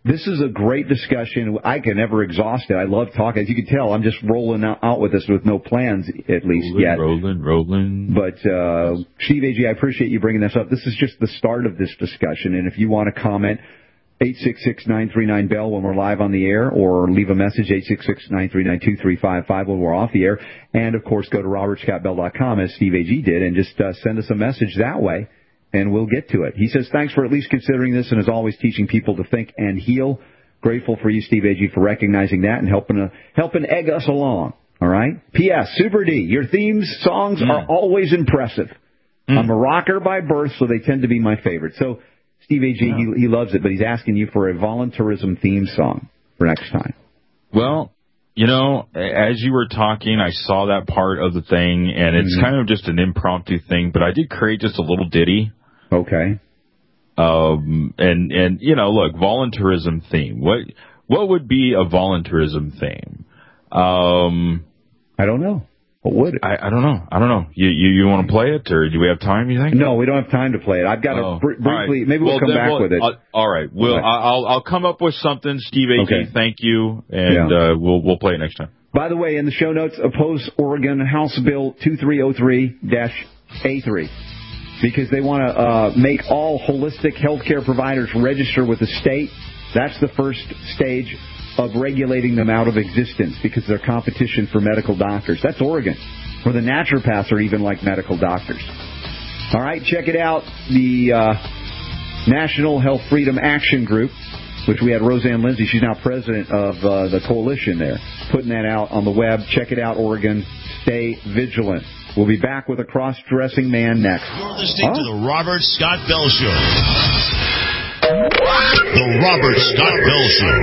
Speaker 9: This is a great discussion. I can never exhaust it. I love talking. As you can tell, I'm just rolling out with this with no plans, at least
Speaker 10: rolling,
Speaker 9: yet.
Speaker 10: Rolling, rolling.
Speaker 9: But, uh, Steve Agee, I appreciate you bringing this up. This is just the start of this discussion. And if you want to comment, eight six six, nine three nine, B E L L when we're live on the air, or leave a message, eight six six, nine three nine, two three five five when we're off the air. And, of course, go to robert scott bell dot com, as Steve Agee did, and just uh, send us a message that way, and we'll get to it. He says, thanks for at least considering this, and as always, teaching people to think and heal. Grateful for you, Steve Agee, for recognizing that and helping uh, helping egg us along. All right? P S. Super D, your themes, songs mm. are always impressive. Mm. I'm a rocker by birth, so they tend to be my favorite. So, Steve Agee, yeah. he, he loves it, but he's asking you for a voluntarism theme song for next time.
Speaker 10: Well, you know, as you were talking, I saw that part of the thing, and it's mm-hmm. kind of just an impromptu thing, but I did create just a little ditty.
Speaker 9: Okay.
Speaker 10: Um, and, and, you know, look, voluntarism theme. What, what would be a voluntarism theme? Um,
Speaker 9: I don't know. What would it?
Speaker 10: I, I don't know. I don't know. You, you, you want to play it, or do we have time, you think?
Speaker 9: No, we don't have time to play it. I've got
Speaker 10: oh,
Speaker 9: to br- briefly,
Speaker 10: right.
Speaker 9: maybe we'll,
Speaker 10: well,
Speaker 9: come back
Speaker 10: we'll,
Speaker 9: with it.
Speaker 10: I'll, all right. We'll,
Speaker 9: okay.
Speaker 10: I'll, I'll come up with something, Steve Agee.
Speaker 9: Okay.
Speaker 10: Thank you. And,
Speaker 9: yeah.
Speaker 10: uh, we'll, we'll play it next time.
Speaker 9: By the way, in the show notes, oppose Oregon House Bill twenty-three oh three A three. Because they want to uh, make all holistic healthcare providers register with the state. That's the first stage of regulating them out of existence because they're competition for medical doctors. That's Oregon, where the naturopaths are even like medical doctors. All right, check it out. The uh, National Health Freedom Action Group, which we had Roseanne Lindsay. She's now president of uh, the coalition there, putting that out on the web. Check it out, Oregon. Stay vigilant. We'll be back with a cross-dressing man next.
Speaker 3: You're listening huh? to the Robert Scott Bell Show. The Robert Scott Bell Show.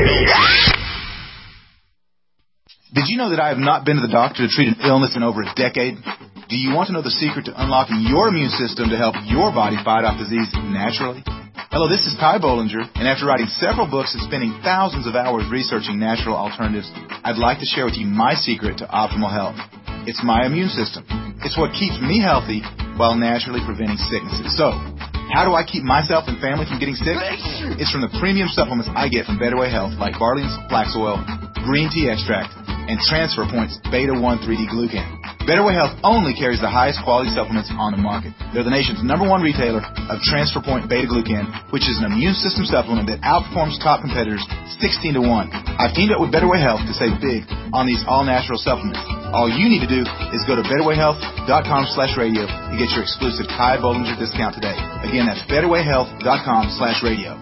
Speaker 6: Did you know that I have not been to the doctor to treat an illness in over a decade? Do you want to know the secret to unlocking your immune system to help your body fight off disease naturally? Hello, this is Ty Bollinger, and after writing several books and spending thousands of hours researching natural alternatives, I'd like to share with you my secret to optimal health. It's my immune system. It's what keeps me healthy while naturally preventing sicknesses. So, how do I keep myself and family from getting sick? It's from the premium supplements I get from Better Way Health, like Barley's Flax Oil, Green Tea Extract, and Transfer Point's Beta one three D Glucan. Better Way Health only carries the highest quality supplements on the market. They're the nation's number one retailer of Transfer Point Beta Glucan, which is an immune system supplement that outperforms top competitors sixteen to one. I've teamed up with Better Way Health to save big on these all-natural supplements. All you need to do is go to betterwayhealth.com slash radio to get your exclusive Ty Bollinger discount today. Again, that's betterwayhealth.com slash radio.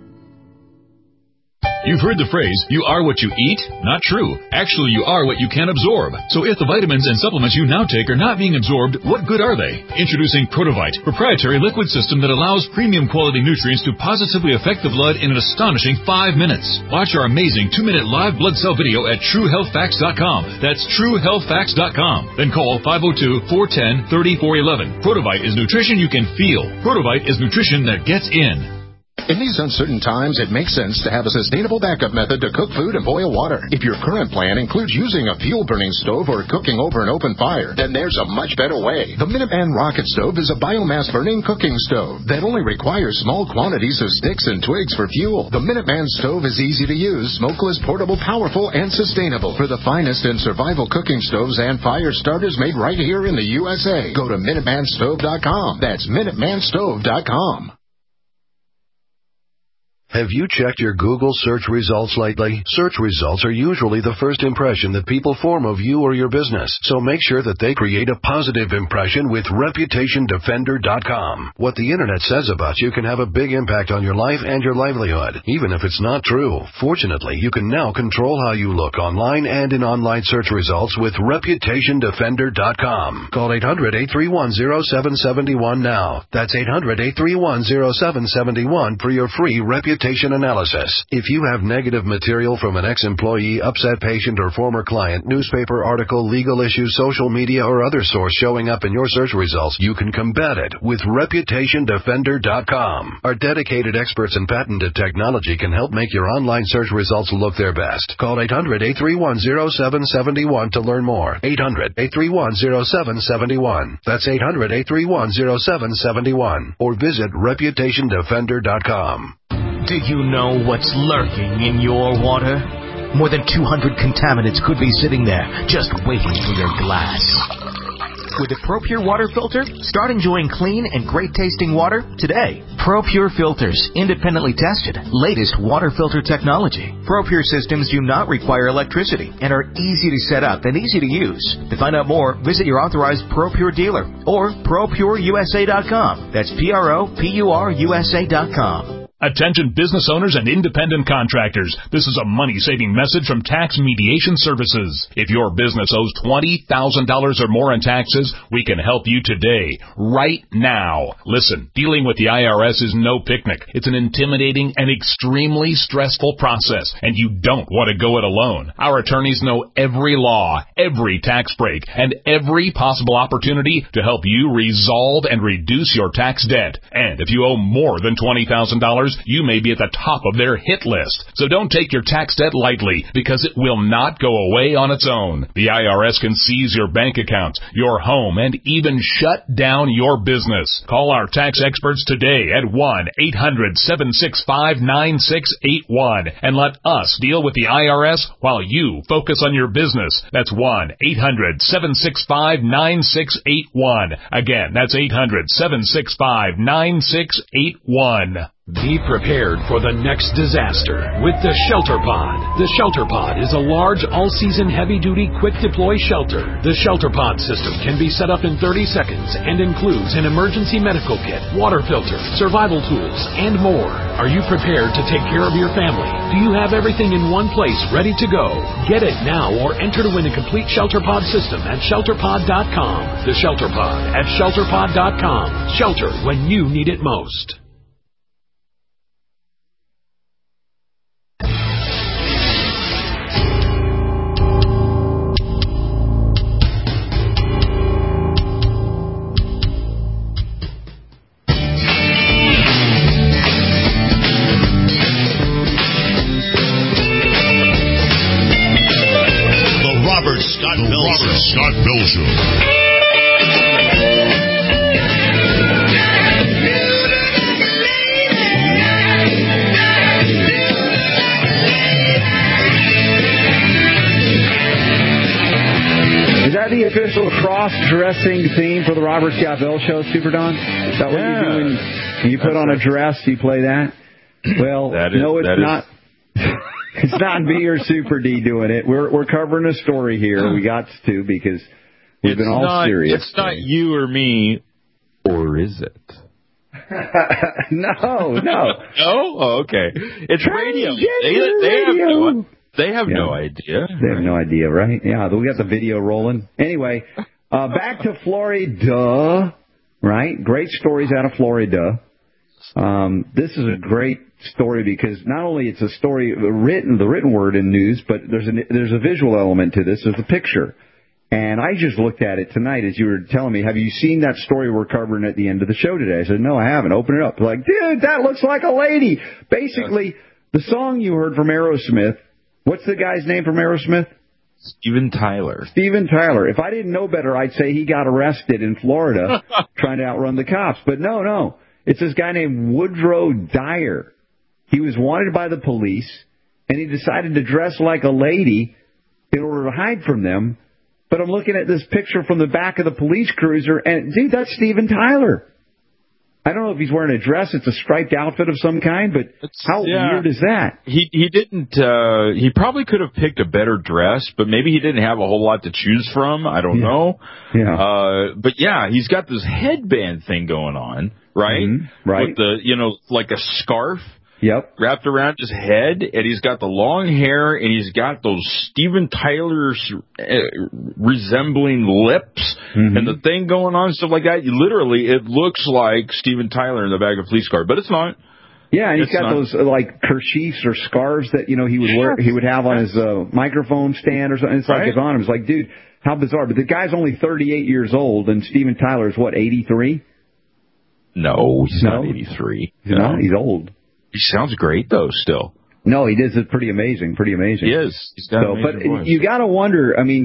Speaker 14: You've heard the phrase, you are what you eat? Not true. Actually, you are what you can absorb. So if the vitamins and supplements you now take are not being absorbed, what good are they? Introducing Protovite, proprietary liquid system that allows premium quality nutrients to positively affect the blood in an astonishing five minutes. Watch our amazing two-minute live blood cell video at true health facts dot com. That's true health facts dot com. Then call five oh two, four one zero, three four one one. Protovite is nutrition you can feel. Protovite is nutrition that gets in.
Speaker 7: In these uncertain times, it makes sense to have a sustainable backup method to cook food and boil water. If your current plan includes using a fuel-burning stove or cooking over an open fire, then there's a much better way. The Minuteman Rocket Stove is a biomass-burning cooking stove that only requires small quantities of sticks and twigs for fuel. The Minuteman Stove is easy to use, smokeless, portable, powerful, and sustainable. For the finest in survival cooking stoves and fire starters made right here in the U S A, go to minuteman stove dot com. That's minuteman stove dot com.
Speaker 8: Have you checked your Google search results lately? Search results are usually the first impression that people form of you or your business, so make sure that they create a positive impression with reputation defender dot com. What the Internet says about you can have a big impact on your life and your livelihood, even if it's not true. Fortunately, you can now control how you look online and in online search results with reputation defender dot com. Call eight hundred, eight three one, zero seven seven one now. That's eight hundred, eight three one, zero seven seven one for your free reputation analysis. If you have negative material from an ex-employee, upset patient, or former client, newspaper article, legal issue, social media, or other source showing up in your search results, you can combat it with reputation defender dot com. Our dedicated experts in patented technology can help make your online search results look their best. Call eight hundred, eight three one, zero seven seven one to learn more. eight hundred, eight three one, zero seven seven one. That's eight hundred, eight three one, zero seven seven one. Or visit reputation defender dot com.
Speaker 1: Do you know what's lurking in your water? More than two hundred contaminants could be sitting there, just waiting for your glass. With the ProPure water filter, start enjoying clean and great-tasting water today. ProPure filters, independently tested, latest water filter technology. ProPure systems do not require electricity and are easy to set up and easy to use. To find out more, visit your authorized ProPure dealer or pro pure U S A dot com. That's P R O P U R U S A dot com.
Speaker 2: Attention business owners and independent contractors. This is a money-saving message from Tax Mediation Services. If your business owes twenty thousand dollars or more in taxes, we can help you today, right now. Listen, dealing with the I R S is no picnic. It's an intimidating and extremely stressful process, and you don't want to go it alone. Our attorneys know every law, every tax break, and every possible opportunity to help you resolve and reduce your tax debt. And if you owe more than twenty thousand dollars, you may be at the top of their hit list. So don't take your tax debt lightly, because it will not go away on its own. The I R S can seize your bank accounts, your home, and even shut down your business. Call our tax experts today at one eight hundred seven six five nine six eight one and let us deal with the I R S while you focus on your business. That's one eight hundred seven six five nine six eight one. Again, that's eight hundred seven six five nine six eight one.
Speaker 11: Be prepared for the next disaster with the Shelter Pod. The Shelter Pod is a large, all-season, heavy-duty, quick-deploy shelter. The Shelter Pod system can be set up in thirty seconds and includes an emergency medical kit, water filter, survival tools, and more. Are you prepared to take care of your family? Do you have everything in one place ready to go? Get it now or enter to win a complete Shelter Pod system at shelter pod dot com. The Shelter Pod at shelter pod dot com. Shelter when you need it most.
Speaker 3: Scott Bell Show. Scott Bell Show.
Speaker 9: Is that the official cross-dressing theme for the Robert Scott Bell Show, Super Don? Is that what
Speaker 10: yeah.
Speaker 9: you do when you put That's on right. a dress, you play that? Well, that is, no, it's not. Is... It's not me or Super D doing it. We're we're covering a story here. We got to because we've
Speaker 10: it's
Speaker 9: been all
Speaker 10: not,
Speaker 9: serious.
Speaker 10: It's not you or me, or is it?
Speaker 9: no, no.
Speaker 10: No? Oh, okay. It's radio. They, they have no, they have yeah. no idea.
Speaker 9: They have no idea, right? Yeah, we got the video rolling. Anyway, uh, back to Florida, right? Great stories out of Florida. Um, this is a great story because not only it's a story written, the written word in news, but there's a there's a visual element to this. There's a picture, and I just looked at it tonight as you were telling me. Have you seen that story we're covering at the end of the show today? I said, no, I haven't. Open it up. Like, dude, that looks like a lady. Basically, yes. The song you heard from Aerosmith. What's the guy's name from Aerosmith?
Speaker 10: Steven Tyler.
Speaker 9: Steven Tyler. If I didn't know better, I'd say he got arrested in Florida trying to outrun the cops. But no, no. It's this guy named Woodrow Dyer. He was wanted by the police, and he decided to dress like a lady in order to hide from them. But I'm looking at this picture from the back of the police cruiser, and, dude, that's Steven Tyler. I don't know if he's wearing a dress. It's a striped outfit of some kind, but it's, how yeah. weird is that?
Speaker 10: He he didn't. Uh, he probably could have picked a better dress, but maybe he didn't have a whole lot to choose from. I don't
Speaker 9: yeah.
Speaker 10: know.
Speaker 9: Yeah.
Speaker 10: Uh, but yeah, he's got this headband thing going on, right?
Speaker 9: Mm-hmm. Right.
Speaker 10: With the, you know, like a scarf.
Speaker 9: Yep.
Speaker 10: Wrapped around his head, and he's got the long hair, and he's got those Steven Tyler uh, resembling lips,
Speaker 9: mm-hmm.
Speaker 10: and the thing going on, stuff like that. Literally, it looks like Steven Tyler in the back of a police car, but it's not.
Speaker 9: Yeah, and he's
Speaker 10: it's
Speaker 9: got
Speaker 10: not.
Speaker 9: those uh, like kerchiefs or scarves that you know he would yeah. wear. He would have on his uh, microphone stand or something. It's like right. his on him. It's like, dude, how bizarre! But the guy's only thirty-eight years old, and Steven Tyler is what, eighty-three?
Speaker 10: No, he's
Speaker 9: no?
Speaker 10: not eighty-three.
Speaker 9: He's
Speaker 10: no.
Speaker 9: not. He's old.
Speaker 10: He sounds great, though, still.
Speaker 9: No, he does it pretty amazing, pretty amazing.
Speaker 10: He is. He's got
Speaker 9: so,
Speaker 10: an
Speaker 9: but
Speaker 10: amazing voice.
Speaker 9: You got to wonder, I mean,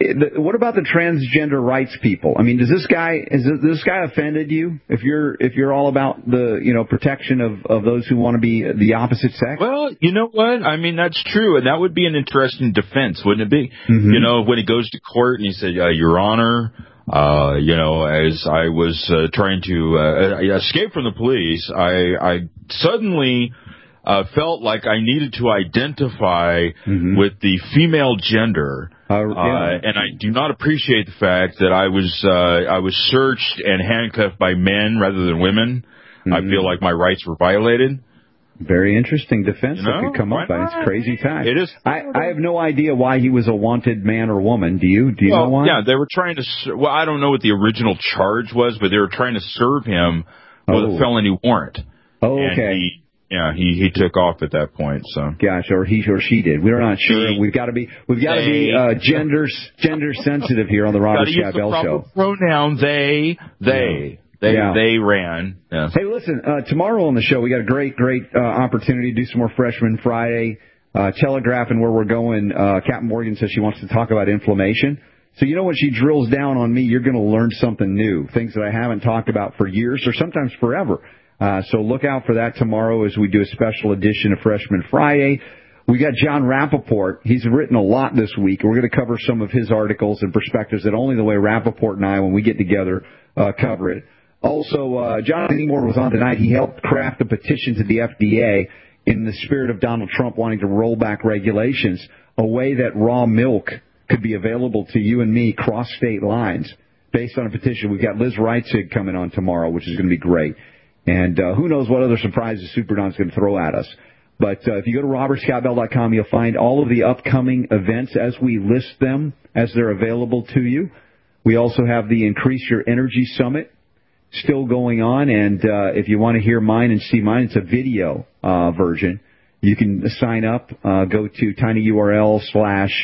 Speaker 9: what about the transgender rights people? I mean, does this guy is this guy offended you? If you're if you're all about the you know protection of, of those who want to be the opposite sex?
Speaker 10: Well, you know what? I mean, that's true, and that would be an interesting defense, wouldn't it be?
Speaker 9: Mm-hmm.
Speaker 10: You know, when he goes to court and he said, uh, "Your Honor, uh, you know, as I was uh, trying to uh, escape from the police, I, I suddenly." Uh, felt like I needed to identify mm-hmm. with the female gender,
Speaker 9: uh, yeah.
Speaker 10: uh, and I do not appreciate the fact that I was uh, I was searched and handcuffed by men rather than women. Mm-hmm. I feel like my rights were violated.
Speaker 9: Very interesting defense
Speaker 10: you know,
Speaker 9: that could come up by. It's crazy time.
Speaker 10: It is.
Speaker 9: I, I have no idea why he was a wanted man or woman. Do you? Do you
Speaker 10: well,
Speaker 9: know why?
Speaker 10: Yeah, they were trying to. Well, I don't know what the original charge was, but they were trying to serve him with
Speaker 9: oh.
Speaker 10: a felony warrant.
Speaker 9: Oh,
Speaker 10: and
Speaker 9: okay.
Speaker 10: He, Yeah, he, he took off at that point. So,
Speaker 9: gosh, or he or she did. We're not sure. We've got to be we've got to be uh, gender gender sensitive here on the Robert Scott Bell Show.
Speaker 10: Pronoun they they they
Speaker 9: yeah.
Speaker 10: they ran. Yes.
Speaker 9: Hey, listen. Uh, tomorrow on the show, we got a great great uh, opportunity to do some more Freshman Friday. Uh, telegraphing where we're going. Uh, Captain Morgan says she wants to talk about inflammation. So you know when she drills down on me, you're going to learn something new, things that I haven't talked about for years or sometimes forever. Uh, so look out for that tomorrow as we do a special edition of Freshman Friday. We got John Rappaport. He's written a lot this week. We're going to cover some of his articles and perspectives that only the way Rappaport and I, when we get together, uh, cover it. Also, uh, Jonathan Seymour was on tonight. He helped craft a petition to the F D A in the spirit of Donald Trump wanting to roll back regulations, a way that raw milk could be available to you and me cross state lines based on a petition. We've got Liz Reitzig coming on tomorrow, which is going to be great. And uh, who knows what other surprises Super Don's going to throw at us. But uh, if you go to robert scott bell dot com, you'll find all of the upcoming events as we list them, as they're available to you. We also have the Increase Your Energy Summit still going on. And uh, if you want to hear mine and see mine, it's a video uh, version. You can sign up. Uh, go to tinyurl slash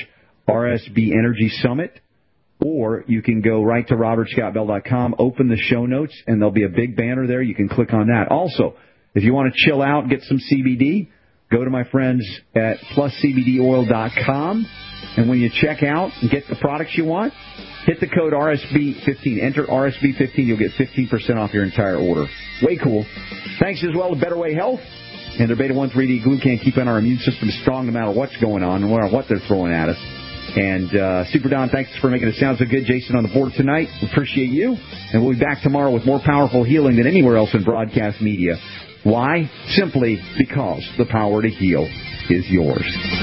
Speaker 9: RSB Energy Summit. Or you can go right to robert scott bell dot com, open the show notes, and there'll be a big banner there. You can click on that. Also, if you want to chill out, get some C B D, go to my friends at plus c b d oil dot com. And when you check out and get the products you want, hit the code R S B fifteen. Enter R S B fifteen. You'll get fifteen percent off your entire order. Way cool. Thanks as well to Better Way Health and their Beta one three D Glucan, keeping our immune system strong no matter what's going on, no matter what they're throwing at us. And uh, Super Don, thanks for making it sound so good. Jason on the board tonight. We appreciate you. And we'll be back tomorrow with more powerful healing than anywhere else in broadcast media. Why? Simply because the power to heal is yours.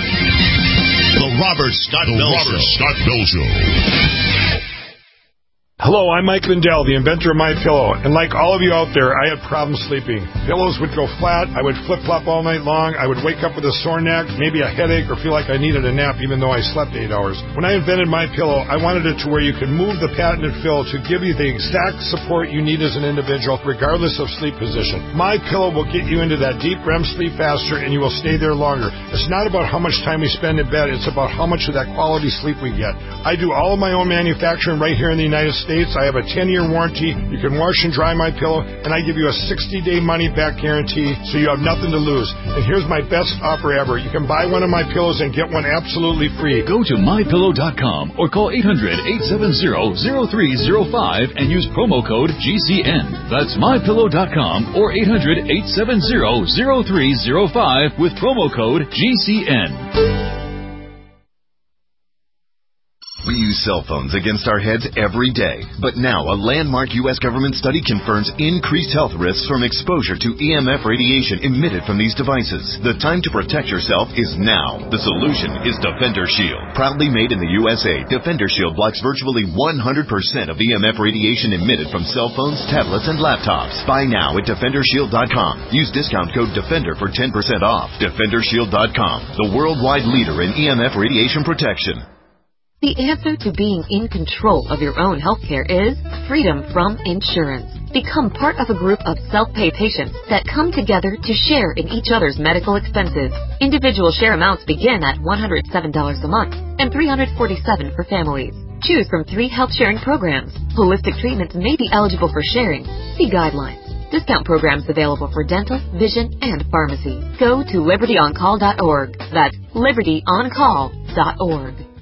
Speaker 3: The Robert Scott
Speaker 17: the
Speaker 3: Bell
Speaker 17: Robert
Speaker 3: Show.
Speaker 17: Scott Bell Show.
Speaker 12: Hello, I'm Mike Lindell, the inventor of MyPillow, and like all of you out there, I had problems sleeping. Pillows would go flat, I would flip-flop all night long, I would wake up with a sore neck, maybe a headache, or feel like I needed a nap even though I slept eight hours. When I invented MyPillow, I wanted it to where you could move the patented fill to give you the exact support you need as an individual, regardless of sleep position. MyPillow will get you into that deep R E M sleep faster, and you will stay there longer. It's not about how much time we spend in bed, it's about how much of that quality sleep we get. I do all of my own manufacturing right here in the United States. I have a ten-year warranty. You can wash and dry MyPillow, and I give you a sixty-day money-back guarantee, so you have nothing to lose. And here's my best offer ever. You can buy one of my pillows and get one absolutely free.
Speaker 14: Go to my pillow dot com or call eight hundred, eight seven zero, zero three zero five and use promo code G C N. That's my pillow dot com or eight hundred, eight seven zero, zero three zero five with promo code G C N.
Speaker 13: We use cell phones against our heads every day. But now, a landmark U S government study confirms increased health risks from exposure to E M F radiation emitted from these devices. The time to protect yourself is now. The solution is Defender Shield. Proudly made in the U S A, Defender Shield blocks virtually one hundred percent of E M F radiation emitted from cell phones, tablets, and laptops. Buy now at defender shield dot com. Use discount code DEFENDER for ten percent off. defender shield dot com, the worldwide leader in E M F radiation protection.
Speaker 15: The answer to being in control of your own healthcare is freedom from insurance. Become part of a group of self-pay patients that come together to share in each other's medical expenses. Individual share amounts begin at one hundred seven dollars a month and three hundred forty-seven dollars for families. Choose from three health sharing programs. Holistic treatments may be eligible for sharing. See guidelines. Discount programs available for dental, vision, and pharmacy. Go to liberty on call dot org. That's liberty on call dot org.